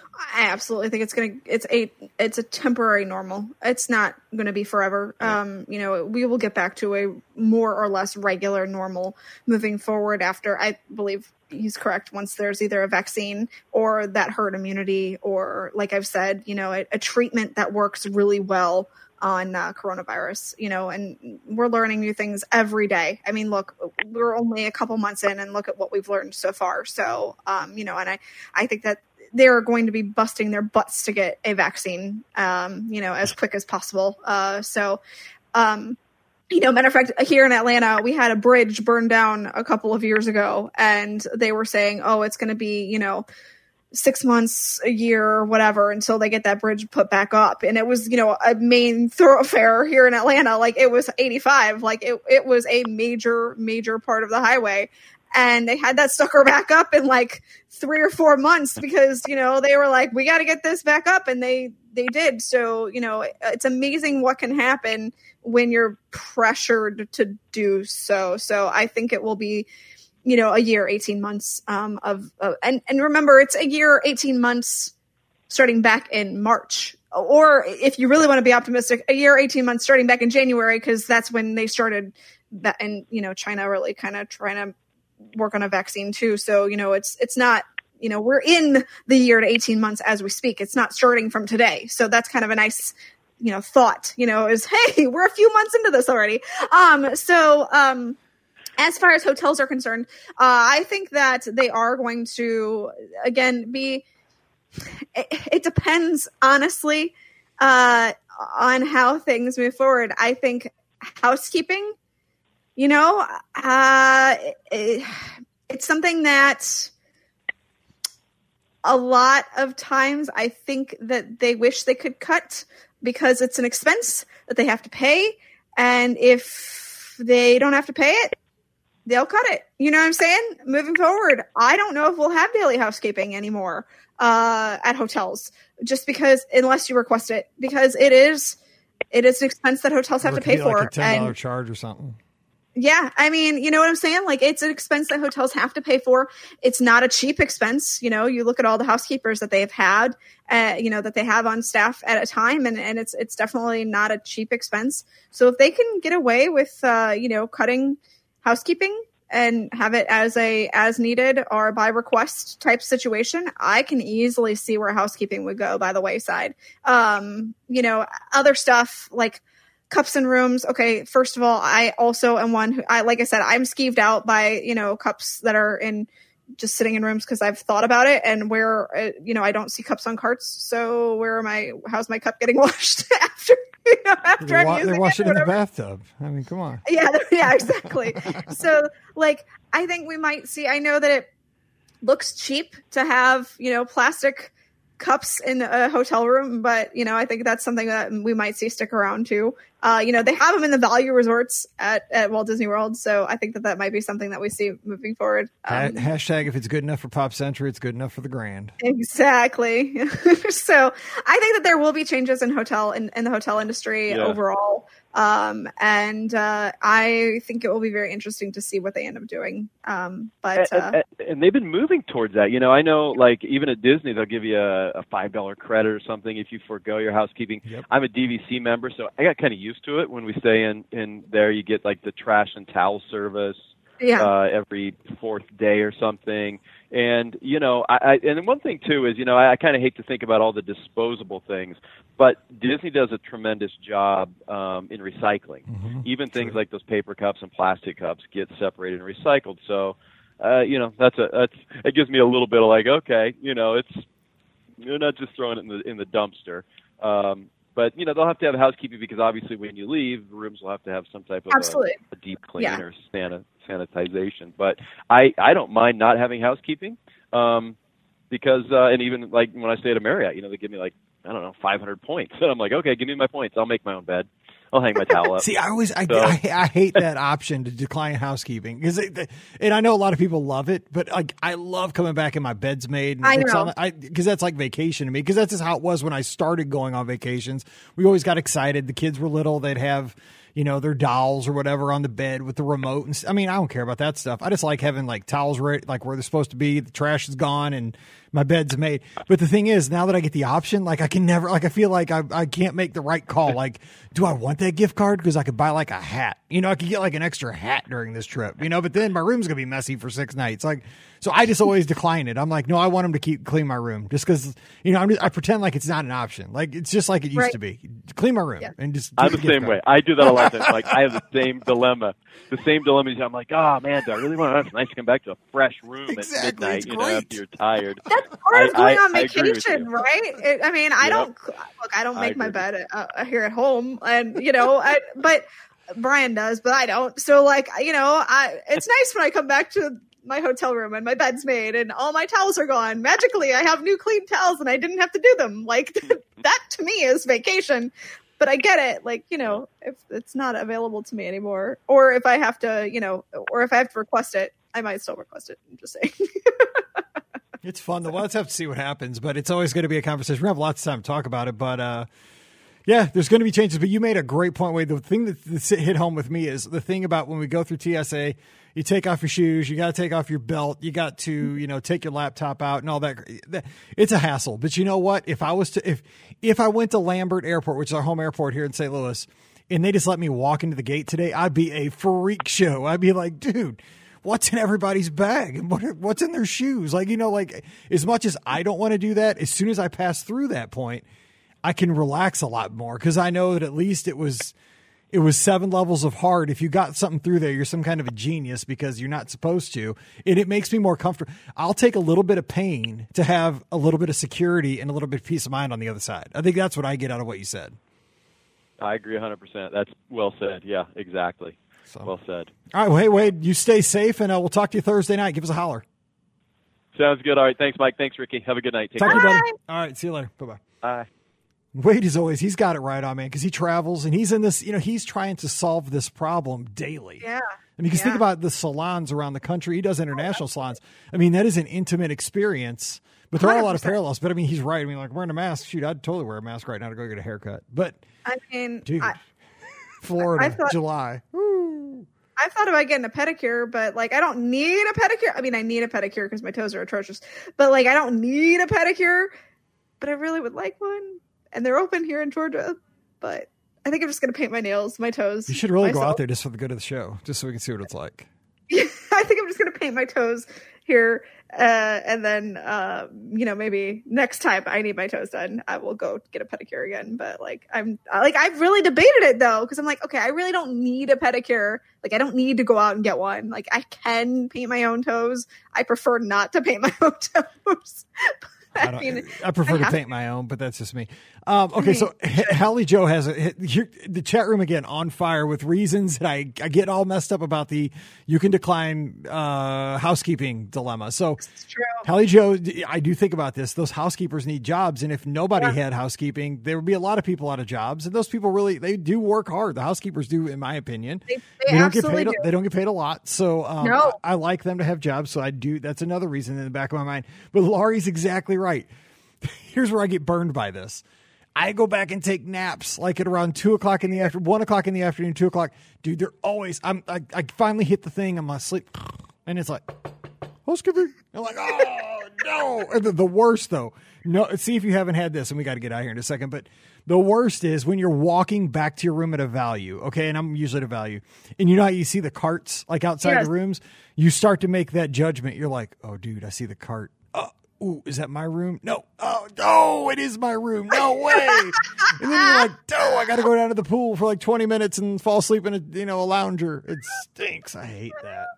Speaker 3: I absolutely think it's gonna it's a it's a temporary normal. It's not gonna be forever. Yeah. Um, you know, we will get back to a more or less regular normal moving forward after, I believe he's correct, once there's either a vaccine or that herd immunity, or like I've said, you know, a, a treatment that works really well on uh, coronavirus, you know, and we're learning new things every day. I mean, look, we're only a couple months in and look at what we've learned so far. So, um, you know, and I, I think that they're going to be busting their butts to get a vaccine, um, you know, as quick as possible. Uh, so, um, you know, matter of fact, here in Atlanta, we had a bridge burned down a couple of years ago, and they were saying, oh, it's going to be, you know, six months, a year, or whatever, until they get that bridge put back up. And it was, you know, a main thoroughfare here in Atlanta. Like, it was eighty-five. Like, it, it was a major, major part of the highway. And they had that sucker back up in like three or four months because, you know, they were like, we got to get this back up. And they, they did. So, you know, it's amazing what can happen when you're pressured to do so. So I think it will be, you know, a year, eighteen months um, of, uh, and, and remember, it's a year, eighteen months starting back in March. Or if you really want to be optimistic, a year, eighteen months starting back in January, because that's when they started that. And, you know, China really kind of trying to work on a vaccine too. So, you know, it's, it's not, you know, we're in the year to eighteen months as we speak. It's not starting from today. So that's kind of a nice, you know, thought, you know, is, hey, we're a few months into this already. Um, so, um, as far as hotels are concerned, uh, I think that they are going to, again, be, it, it depends, honestly, uh, on how things move forward. I think housekeeping, you know, uh, it, it's something that a lot of times I think that they wish they could cut because it's an expense that they have to pay. And if they don't have to pay it, they'll cut it. You know what I'm saying? Moving forward, I don't know if we'll have daily housekeeping anymore uh, at hotels, just because, unless you request it, because it is, it is an expense that hotels have
Speaker 1: Or
Speaker 3: to pay
Speaker 1: be
Speaker 3: for.
Speaker 1: like a ten dollars
Speaker 3: and,
Speaker 1: charge or something.
Speaker 3: Yeah, I mean, you know what I'm saying? Like, it's an expense that hotels have to pay for. It's not a cheap expense. You know, you look at all the housekeepers that they've had, uh, you know, that they have on staff at a time, and, and it's it's definitely not a cheap expense. So if they can get away with, uh, you know, cutting housekeeping and have it as a as needed or by request type situation, I can easily see where housekeeping would go by the wayside. Um, you know, other stuff like cups and rooms. Okay, first of all, I also am one who, I like I said, I'm skeeved out by, you know, cups that are in just sitting in rooms because I've thought about it, and where, uh, you know, I don't see cups on carts. So where am I? How's my cup getting washed after? You know, after
Speaker 1: They're,
Speaker 3: I'm
Speaker 1: wa-
Speaker 3: using
Speaker 1: they're washing
Speaker 3: it,
Speaker 1: in the
Speaker 3: whatever.
Speaker 1: bathtub. I mean, come on.
Speaker 3: Yeah, yeah, exactly. So, like, I think we might see. I know that it looks cheap to have, you know, plastic cups in a hotel room, but, you know, I think that's something that we might see stick around too. Uh, you know, they have them in the value resorts at, at Walt Disney World, so I think that that might be something that we see moving forward. Um,
Speaker 1: Ha- hashtag if it's good enough for Pop Century, it's good enough for the Grand.
Speaker 3: Exactly. So I think that there will be changes in hotel in, in the hotel industry
Speaker 5: Yeah.
Speaker 3: overall. Um, and uh, I think it will be very interesting to see what they end up doing. Um, but uh,
Speaker 5: and, and, and they've been moving towards that. You know, I know, like, even at Disney, they'll give you a, a five dollar credit or something if you forego your housekeeping.
Speaker 1: Yep.
Speaker 5: I'm a D V C member, so I got kind of used to it. When we stay in, in there, you get, like, the trash and towel service
Speaker 3: yeah,
Speaker 5: uh, every fourth day or something. And, you know, I, I and one thing, too, is, you know, I, I kind of hate to think about all the disposable things, but Disney does a tremendous job um, in recycling.
Speaker 1: Mhm.
Speaker 5: Even things
Speaker 1: True.
Speaker 5: like those paper cups and plastic cups get separated and recycled. So, uh, you know, that's a that's it gives me a little bit of like, okay, you know, it's you're not just throwing it in the in the dumpster. Um, but you know, they'll have to have housekeeping because obviously when you leave, the rooms will have to have some type of a,
Speaker 3: Absolutely.
Speaker 5: a deep clean
Speaker 3: Yeah.
Speaker 5: or sanit- sanitization. But I I don't mind not having housekeeping um, because uh, and even like when I stay at a Marriott, you know, they give me like I don't know five hundred points, and I'm like, okay, give me my points. I'll make my own bed. I'll hang my towel up.
Speaker 1: See, I always, I,
Speaker 5: So-
Speaker 1: I, I hate that option to decline housekeeping because, and I know a lot of people love it, but like I love coming back and my bed's made. And
Speaker 3: I
Speaker 1: it's
Speaker 3: know.
Speaker 1: on- I because that's like vacation to me. Because that's just how it was when I started going on vacations. We always got excited. The kids were little; they'd have, you know, their dolls or whatever on the bed with the remote. And s- I mean, I don't care about that stuff. I just like having like towels right, like where they're supposed to be. The trash is gone and my bed's made. But the thing is, now that I get the option, like I can never, like I feel like I, I can't make the right call. Like, do I want that gift card? Because I could buy like a hat. You know, I could get like an extra hat during this trip. You know, but then my room's gonna be messy for six nights. Like, so I just always decline it. I'm like, no, I want them to keep clean my room, just because you know I'm just, I pretend like it's not an option. Like it's just like it used
Speaker 3: Right.
Speaker 1: to be. Clean my room
Speaker 3: Yeah.
Speaker 1: and just.
Speaker 5: I'm
Speaker 1: keep
Speaker 5: the
Speaker 1: gift
Speaker 5: same
Speaker 1: card.
Speaker 5: way. I do that a lot of times. Like I have the same dilemma. The same dilemma. is I'm like, oh man, do I really want to? It's nice to come back to a fresh room
Speaker 1: Exactly,
Speaker 5: at midnight.
Speaker 1: it's
Speaker 5: You know,
Speaker 1: great.
Speaker 5: after you're tired.
Speaker 3: that's part of
Speaker 5: I-
Speaker 3: going
Speaker 5: I-
Speaker 3: on
Speaker 5: I agree with
Speaker 3: vacation,
Speaker 5: you.
Speaker 3: right? It, I mean, I
Speaker 5: Yep.
Speaker 3: don't look. I don't
Speaker 5: I
Speaker 3: make my
Speaker 5: agree.
Speaker 3: bed uh, here at home, and you know, I, but Brian does, but I don't. So, like, you know, I it's nice when I come back to my hotel room and my bed's made and all my towels are gone. Magically, I have new clean towels and I didn't have to do them. Like that to me is vacation. But I get it. Like, you know, if it's not available to me anymore, or if I have to, you know, or if I have to request it, I might still request it. I'm just saying.
Speaker 1: It's fun though. Well, let's have to see what happens, but it's always going to be a conversation. We have lots of time to talk about it, but uh, yeah, there's going to be changes. But you made a great point, Wade. The thing that, that hit home with me is the thing about when we go through T S A, you take off your shoes, you got to take off your belt, you got to, you know, take your laptop out and all that. It's a hassle. But you know what? If I was to, if, if I went to Lambert Airport, which is our home airport here in Saint Louis, and they just let me walk into the gate today, I'd be a freak show. I'd be like, dude, what's in everybody's bag and what, what's in their shoes? Like, you know, like as much as I don't want to do that, as soon as I pass through that point, I can relax a lot more because I know that at least it was, it was seven levels of hard. If you got something through there, you're some kind of a genius because you're not supposed to. And it makes me more comfortable. I'll take a little bit of pain to have a little bit of security and a little bit of peace of mind on the other side. I think that's what I get out of what you said.
Speaker 5: I agree one hundred percent. That's well said. Yeah, exactly.
Speaker 1: So.
Speaker 5: Well said.
Speaker 1: All right. Well, hey, Wade, you stay safe and uh, we'll talk to you Thursday night. Give us a holler.
Speaker 5: Sounds good. All right. Thanks, Mike. Thanks, Ricky. Have a good night. Take
Speaker 1: Talk to
Speaker 5: care.
Speaker 1: you, buddy. All right. See you later. Bye-bye.
Speaker 5: Bye.
Speaker 1: Wade, as always, he's got it right on, man, because he travels and he's in this, you know, he's trying to solve this problem daily.
Speaker 3: Yeah.
Speaker 1: I mean, because think
Speaker 3: Yeah.
Speaker 1: about the salons around the country. He does international salons. I mean, that is an intimate experience, but there are a lot of
Speaker 3: one hundred percent.
Speaker 1: parallels. But I mean, he's right. I mean, like wearing a mask, shoot, I'd totally wear a mask right now to go get a haircut. But
Speaker 3: I mean,
Speaker 1: dude,
Speaker 3: I,
Speaker 1: Florida,
Speaker 3: I thought-
Speaker 1: July. Woo.
Speaker 3: I've thought about getting a pedicure, but like I don't need a pedicure. I mean, I need a pedicure because my toes are atrocious, but like I don't need a pedicure. But I really would like one, and they're open here in Georgia. But I think I'm just gonna paint my nails, my toes.
Speaker 1: You should really
Speaker 3: myself.
Speaker 1: go out there just for the good of the show, just so we can see what it's like.
Speaker 3: Yeah, I think I'm just gonna paint my toes here, uh, and then uh, you know maybe next time I need my toes done, I will go get a pedicure again. But like I'm like I've really debated it though because I'm like, okay, I really don't need a pedicure. Like I don't need to go out and get one. Like I can paint my own toes. I prefer not to paint my own toes.
Speaker 1: I,
Speaker 3: I, mean,
Speaker 1: I prefer
Speaker 3: I
Speaker 1: to
Speaker 3: have
Speaker 1: paint my own, but that's just me. Um, okay, so Hallie Joe has a, here, the chat room again on fire with reasons that I, I get all messed up about the you can decline uh, housekeeping dilemma. So Hallie Joe, I do think about this. Those housekeepers need jobs, and if nobody yeah. had housekeeping, there would be a lot of people out of jobs. And those people really they do work hard. The housekeepers do, in my opinion. They, they, they don't get paid. Do. They don't get paid a lot. So um, no. I, I like them to have jobs. So I do. That's another reason in the back of my mind. But Laurie's exactly right. Here's where I get burned by this. I go back and take naps like at around two o'clock in the afternoon, one o'clock in the afternoon, two o'clock. Dude, they're always, I'm, I, I finally hit the thing. I'm asleep and it's like, housekeeping. I'm like, oh no. The, the worst though. No, see if you haven't had this and we got to get out of here in a second. But the worst is when you're walking back to your room at a value. Okay. And I'm usually at a value and you know how you see the carts like outside yes. the rooms, you start to make that judgment. You're like, oh dude, I see the cart. Ooh, is that my room? No. Oh, no, it is my room. No way. And then you're like, oh, I got to go down to the pool for like twenty minutes and fall asleep in a, you know, a lounger. It stinks. I hate that.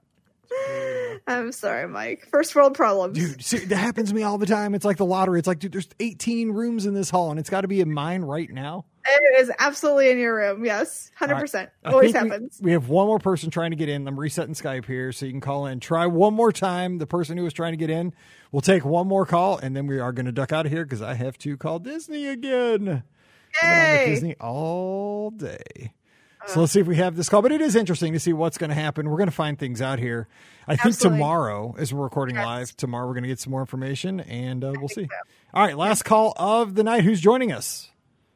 Speaker 3: I'm sorry, Mike. First world problems.
Speaker 1: Dude, see, that happens to me all the time. It's like the lottery. It's like, dude, there's eighteen rooms in this hall and it's got to be in mine right now.
Speaker 3: It is absolutely in your room. Yes. one hundred percent. Right. Always happens.
Speaker 1: We, we have one more person trying to get in. I'm resetting Skype here so you can call in. Try one more time. The person who was trying to get in. We'll take one more call and then we are going to duck out of here because I have to call Disney again.
Speaker 3: Hey.
Speaker 1: Disney all day. So let's see if we have this call. But it is interesting to see what's going to happen. We're going to find things out here. I think Absolutely. tomorrow, as we're recording yes. live, tomorrow we're going to get some more information, and uh, we'll see. So. All right, last call of the night. Who's joining us?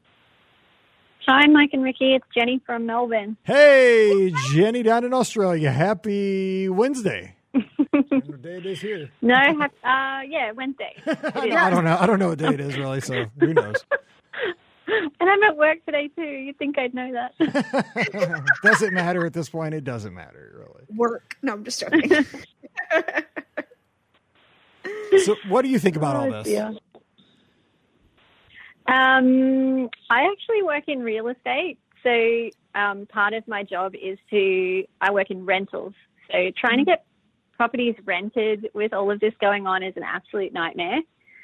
Speaker 6: Hi, Mike and Ricky. It's Jenny from Melbourne.
Speaker 1: Hey, Jenny down in Australia. Happy Wednesday. What day it is here?
Speaker 6: No, uh, yeah, Wednesday.
Speaker 1: I don't know. I don't know what day it is, really, so who knows?
Speaker 6: And I'm at work today, too. You'd think I'd know that.
Speaker 1: Doesn't matter at this point. It doesn't matter, really.
Speaker 3: Work. No, I'm just joking.
Speaker 1: So what do you think about all this?
Speaker 6: Yeah. Um, I actually work in real estate. So um, part of my job is to, I work in rentals. So trying to get properties rented with all of this going on is an absolute nightmare.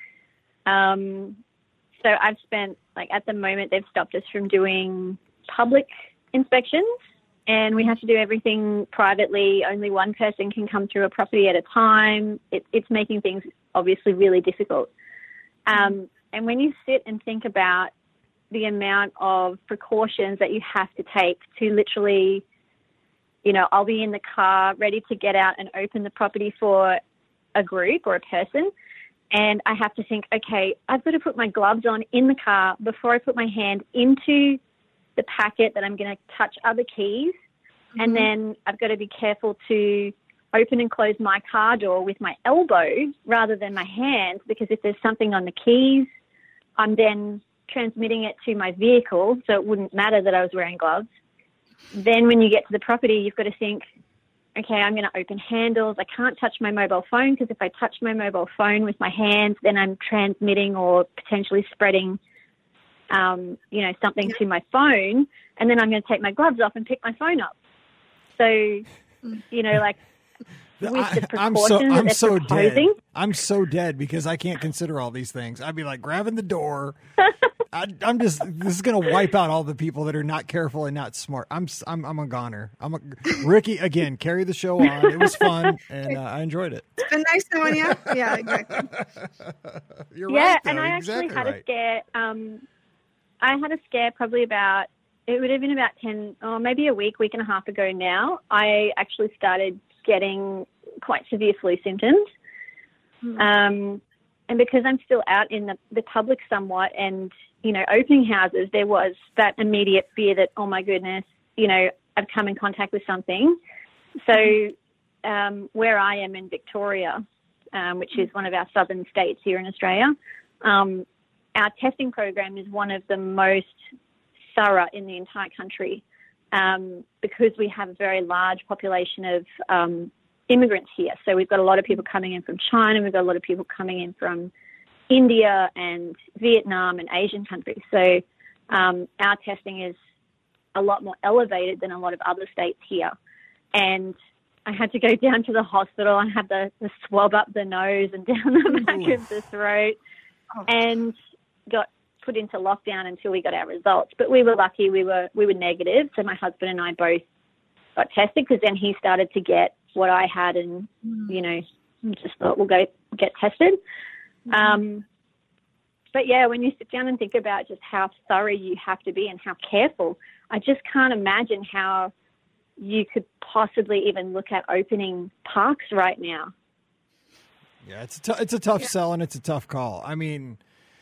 Speaker 6: Um, so I've spent, like at the moment, they've stopped us from doing public inspections and we have to do everything privately. Only one person can come through a property at a time. It, it's making things obviously really difficult. Um, and when you sit and think about the amount of precautions that you have to take to literally, you know, I'll be in the car ready to get out and open the property for a group or a person. And I have to think, okay, I've got to put my gloves on in the car before I put my hand into the packet that I'm going to touch other keys. Mm-hmm. And then I've got to be careful to open and close my car door with my elbow rather than my hands, because if there's something on the keys, I'm then transmitting it to my vehicle, so it wouldn't matter that I was wearing gloves. Then when you get to the property, you've got to think, okay, I'm going to open handles. I can't touch my mobile phone because if I touch my mobile phone with my hands, then I'm transmitting or potentially spreading, um, you know, something to my phone. And then I'm going to take my gloves off and pick my phone up. So, you know, like with the precautions
Speaker 1: I'm so, I'm
Speaker 6: that they're
Speaker 1: so
Speaker 6: proposing.
Speaker 1: Dead. I'm so dead because I can't consider all these things. I'd be like grabbing the door. I, I'm just, this is going to wipe out all the people that are not careful and not smart. I'm, I'm, I'm a goner. I'm a Ricky again. Carry the show on. It was fun and uh, I enjoyed it.
Speaker 3: It's been nice knowing you. Yeah, exactly.
Speaker 1: You're
Speaker 6: yeah,
Speaker 1: right. Though.
Speaker 6: And I
Speaker 1: exactly
Speaker 6: actually had
Speaker 1: right.
Speaker 6: a scare. Um, I had a scare probably about, it would have been about ten or maybe a week, week and a half ago now. I actually started getting quite severe flu symptoms. Mm. Um, and because I'm still out in the, the public somewhat and, you know, opening houses, there was that immediate fear that, oh my goodness, you know, I've come in contact with something. So um, where I am in Victoria, um, which is one of our southern states here in Australia, um, our testing program is one of the most thorough in the entire country um, because we have a very large population of um, immigrants here. So we've got a lot of people coming in from China, we've got a lot of people coming in from India and Vietnam and Asian countries. So um, our testing is a lot more elevated than a lot of other states here. And I had to go down to the hospital. I had the, the swab up the nose and down the back Ooh. of the throat and got put into lockdown until we got our results. But we were lucky. We were we were negative. So my husband and I both got tested because then he started to get what I had and, you know, just thought we'll go get tested. Mm-hmm. Um, but, yeah, when you sit down and think about just how thorough you have to be and how careful, I just can't imagine how you could possibly even look at opening parks right now.
Speaker 1: Yeah, it's a t- it's a tough yeah. sell and it's a tough call. I mean,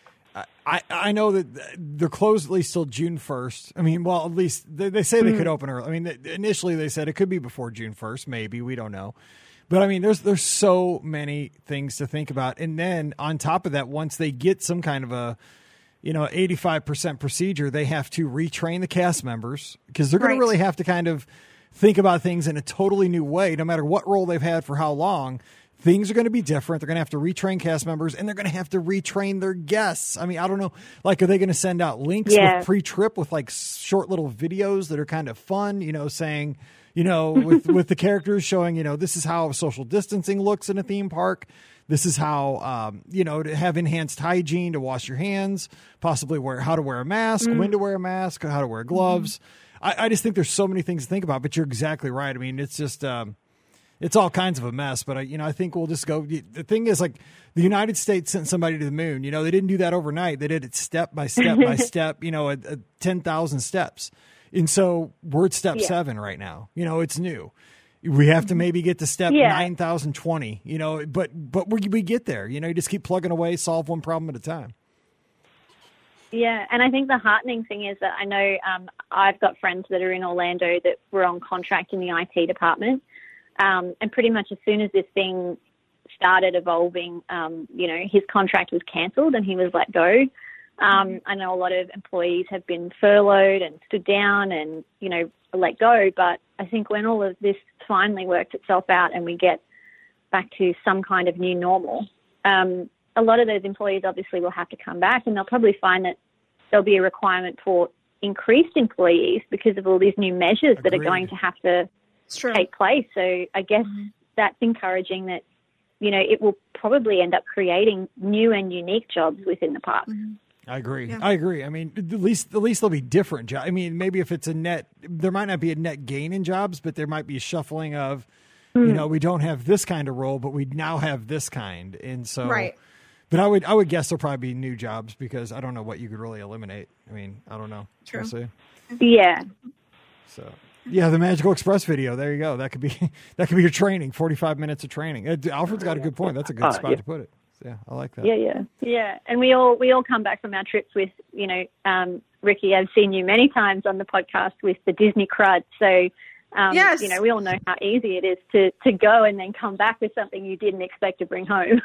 Speaker 1: I, I know that they're closed at least till June first. I mean, well, at least they, they say they mm. could open early. I mean, initially they said it could be before June first, maybe. We don't know. But, I mean, there's there's so many things to think about. And then on top of that, once they get some kind of a, you know, eighty-five percent procedure, they have to retrain the cast members because they're going right. to really have to kind of think about things in a totally new way, no matter what role they've had for how long. Things are going to be different. They're going to have to retrain cast members, and they're going to have to retrain their guests. I mean, I don't know. Like, are they going to send out links yeah. with pre-trip with, like, short little videos that are kind of fun, you know, saying, you know, with, with the characters showing, you know, this is how social distancing looks in a theme park. This is how, um, you know, to have enhanced hygiene, to wash your hands, possibly wear how to wear a mask, mm. when to wear a mask, how to wear gloves. Mm. I, I just think there's so many things to think about, but you're exactly right. I mean, it's just um, – it's all kinds of a mess, but I, you know, I think we'll just go. The thing is, like, the United States sent somebody to the moon. You know, they didn't do that overnight. They did it step by step by step. You know, at, at ten thousand steps, and so we're at step yeah. seven right now. You know, it's new. We have to maybe get to step yeah. nine thousand twenty. You know, but but we we get there. You know, you just keep plugging away, solve one problem at a time.
Speaker 6: Yeah, and I think the heartening thing is that I know um, I've got friends that are in Orlando that were on contract in the I T department. Um, and pretty much as soon as this thing started evolving, um, you know, his contract was cancelled and he was let go. Um, I know a lot of employees have been furloughed and stood down and, you know, let go. But I think when all of this finally works itself out and we get back to some kind of new normal, um, a lot of those employees obviously will have to come back, and they'll probably find that there'll be a requirement for increased employees because of all these new measures Agreed. that are going to have to take place. So I guess mm-hmm. that's encouraging that, you know, it will probably end up creating new and unique jobs within the park.
Speaker 1: Mm-hmm. I agree. Yeah. I agree. I mean, at least at least there'll be different jobs. I mean, maybe if it's a net, there might not be a net gain in jobs, but there might be a shuffling of, mm-hmm. you know, we don't have this kind of role, but we now have this kind. And so,
Speaker 3: right.
Speaker 1: But I would I would guess there'll probably be new jobs because I don't know what you could really eliminate. I mean, I don't know.
Speaker 3: True.
Speaker 1: We'll see.
Speaker 6: Yeah.
Speaker 1: So. Yeah, the Magical Express video. There you go. That could be that could be your training. Forty-five minutes of training. Uh, Alfred's got a good point. That's a good uh, spot
Speaker 6: yeah.
Speaker 1: to put it. Yeah, I like that.
Speaker 6: Yeah, yeah, yeah. And we all we all come back from our trips with, you know, um, Ricky. I've seen you many times on the podcast with the Disney crud. So, um,
Speaker 3: yes.
Speaker 6: you know, we all know how easy it is to to go and then come back with something you didn't expect to bring home.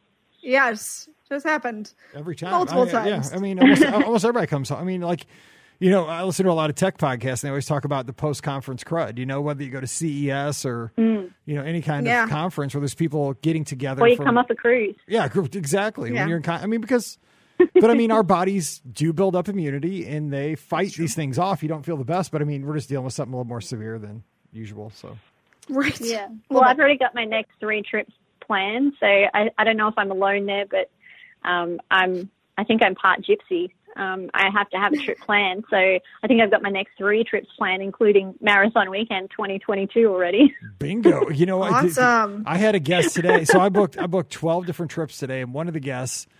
Speaker 3: Yes, just happened
Speaker 1: every time.
Speaker 3: Multiple
Speaker 1: I,
Speaker 3: times.
Speaker 1: Yeah, I mean, almost, almost everybody comes home. I mean, like. You know, I listen to a lot of tech podcasts, and they always talk about the post-conference crud. You know, whether you go to C E S or, mm. you know, any kind
Speaker 3: yeah.
Speaker 1: of conference where there's people getting together.
Speaker 6: Or you
Speaker 1: from,
Speaker 6: come off a cruise.
Speaker 1: Yeah, exactly.
Speaker 3: Yeah.
Speaker 1: When you're in, I mean, because, but I mean, our bodies do build up immunity, and they fight these things off. You don't feel the best, but I mean, we're just dealing with something a little more severe than usual. So,
Speaker 3: right.
Speaker 6: Yeah. Well, I've already got my next three trips planned, so I, I don't know if I'm alone there, but um, I'm. I think I'm part gypsy. Um, I have to have a trip planned. So I think I've got my next three trips planned, including Marathon Weekend twenty twenty-two already.
Speaker 1: Bingo. You know,
Speaker 3: awesome.
Speaker 1: I, did, I had a guest today. So I booked, I booked twelve different trips today. And one of the guests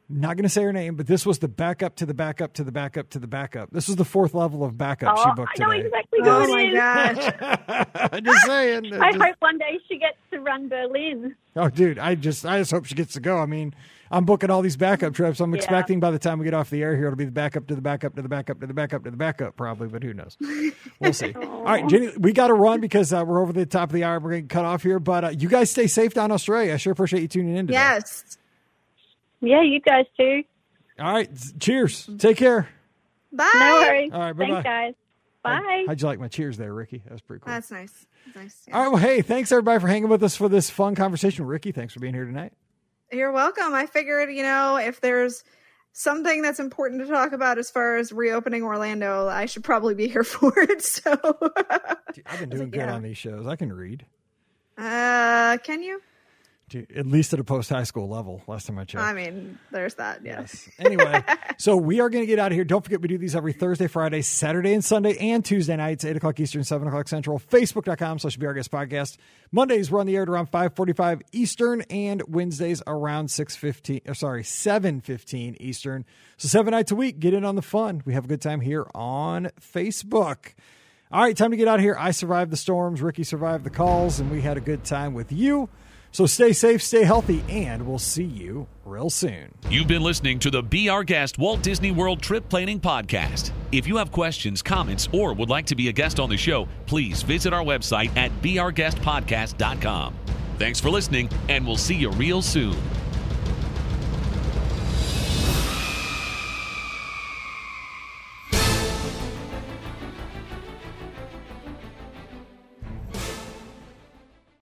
Speaker 1: not going to say her name, but this was the backup to the backup to the backup to the backup. This was the fourth level of backup
Speaker 6: Oh,
Speaker 1: she booked
Speaker 6: I know
Speaker 1: today.
Speaker 6: exactly who
Speaker 3: Oh
Speaker 6: it
Speaker 3: my
Speaker 6: is.
Speaker 3: gosh.
Speaker 1: I'm just saying.
Speaker 6: I
Speaker 1: Just-
Speaker 6: hope one day she gets to run Berlin.
Speaker 1: oh, dude, I just I just hope she gets to go. I mean, I'm booking all these backup trips. I'm
Speaker 6: Yeah.
Speaker 1: expecting by the time we get off the air here, it'll be the backup to the backup to the backup to the backup to the backup, probably, but who knows? We'll see. All right, Jenny, we got to run because uh, we're over the top of the hour. We're going to cut off here, but uh, you guys stay safe down in Australia. I sure appreciate you tuning in today.
Speaker 3: Yes.
Speaker 6: Yeah, you guys too.
Speaker 1: All right, cheers. Take care.
Speaker 3: Bye.
Speaker 6: No worries.
Speaker 1: All right, bye-bye.
Speaker 6: Thanks, guys. Bye.
Speaker 1: How'd you like my cheers there, Ricky? That was pretty cool.
Speaker 3: That's nice. Nice. Yeah.
Speaker 1: All right, well, hey, thanks everybody for hanging with us for this fun conversation. Ricky, thanks for being here tonight.
Speaker 3: You're welcome. I figured, you know, if there's something that's important to talk about as far as reopening Orlando, I should probably be here for it. So,
Speaker 1: Dude, I've been doing good
Speaker 3: Yeah.
Speaker 1: on these shows. I can read.
Speaker 3: uh, can you?
Speaker 1: Dude, at least at a post-high school level, last time I checked.
Speaker 3: I mean, there's that. Yes.
Speaker 1: Anyway, so we are going to get out of here. Don't forget, we do these every Thursday, Friday, Saturday, and Sunday, and Tuesday nights, eight o'clock Eastern, seven o'clock Central. Facebook.com slash BRGuest Podcast. Mondays, we're on the air at around five forty-five Eastern, and Wednesdays around six fifteen, or sorry, seven fifteen Eastern. So seven nights a week. Get in on the fun. We have a good time here on Facebook. All right, time to get out of here. I survived the storms. Ricky survived the calls, and we had a good time with you. So stay safe, stay healthy, and we'll see you real soon.
Speaker 2: You've been listening to the Be Our Guest Walt Disney World Trip Planning Podcast. If you have questions, comments, or would like to be a guest on the show, please visit our website at be our guest podcast dot com. Thanks for listening, and we'll see you real soon.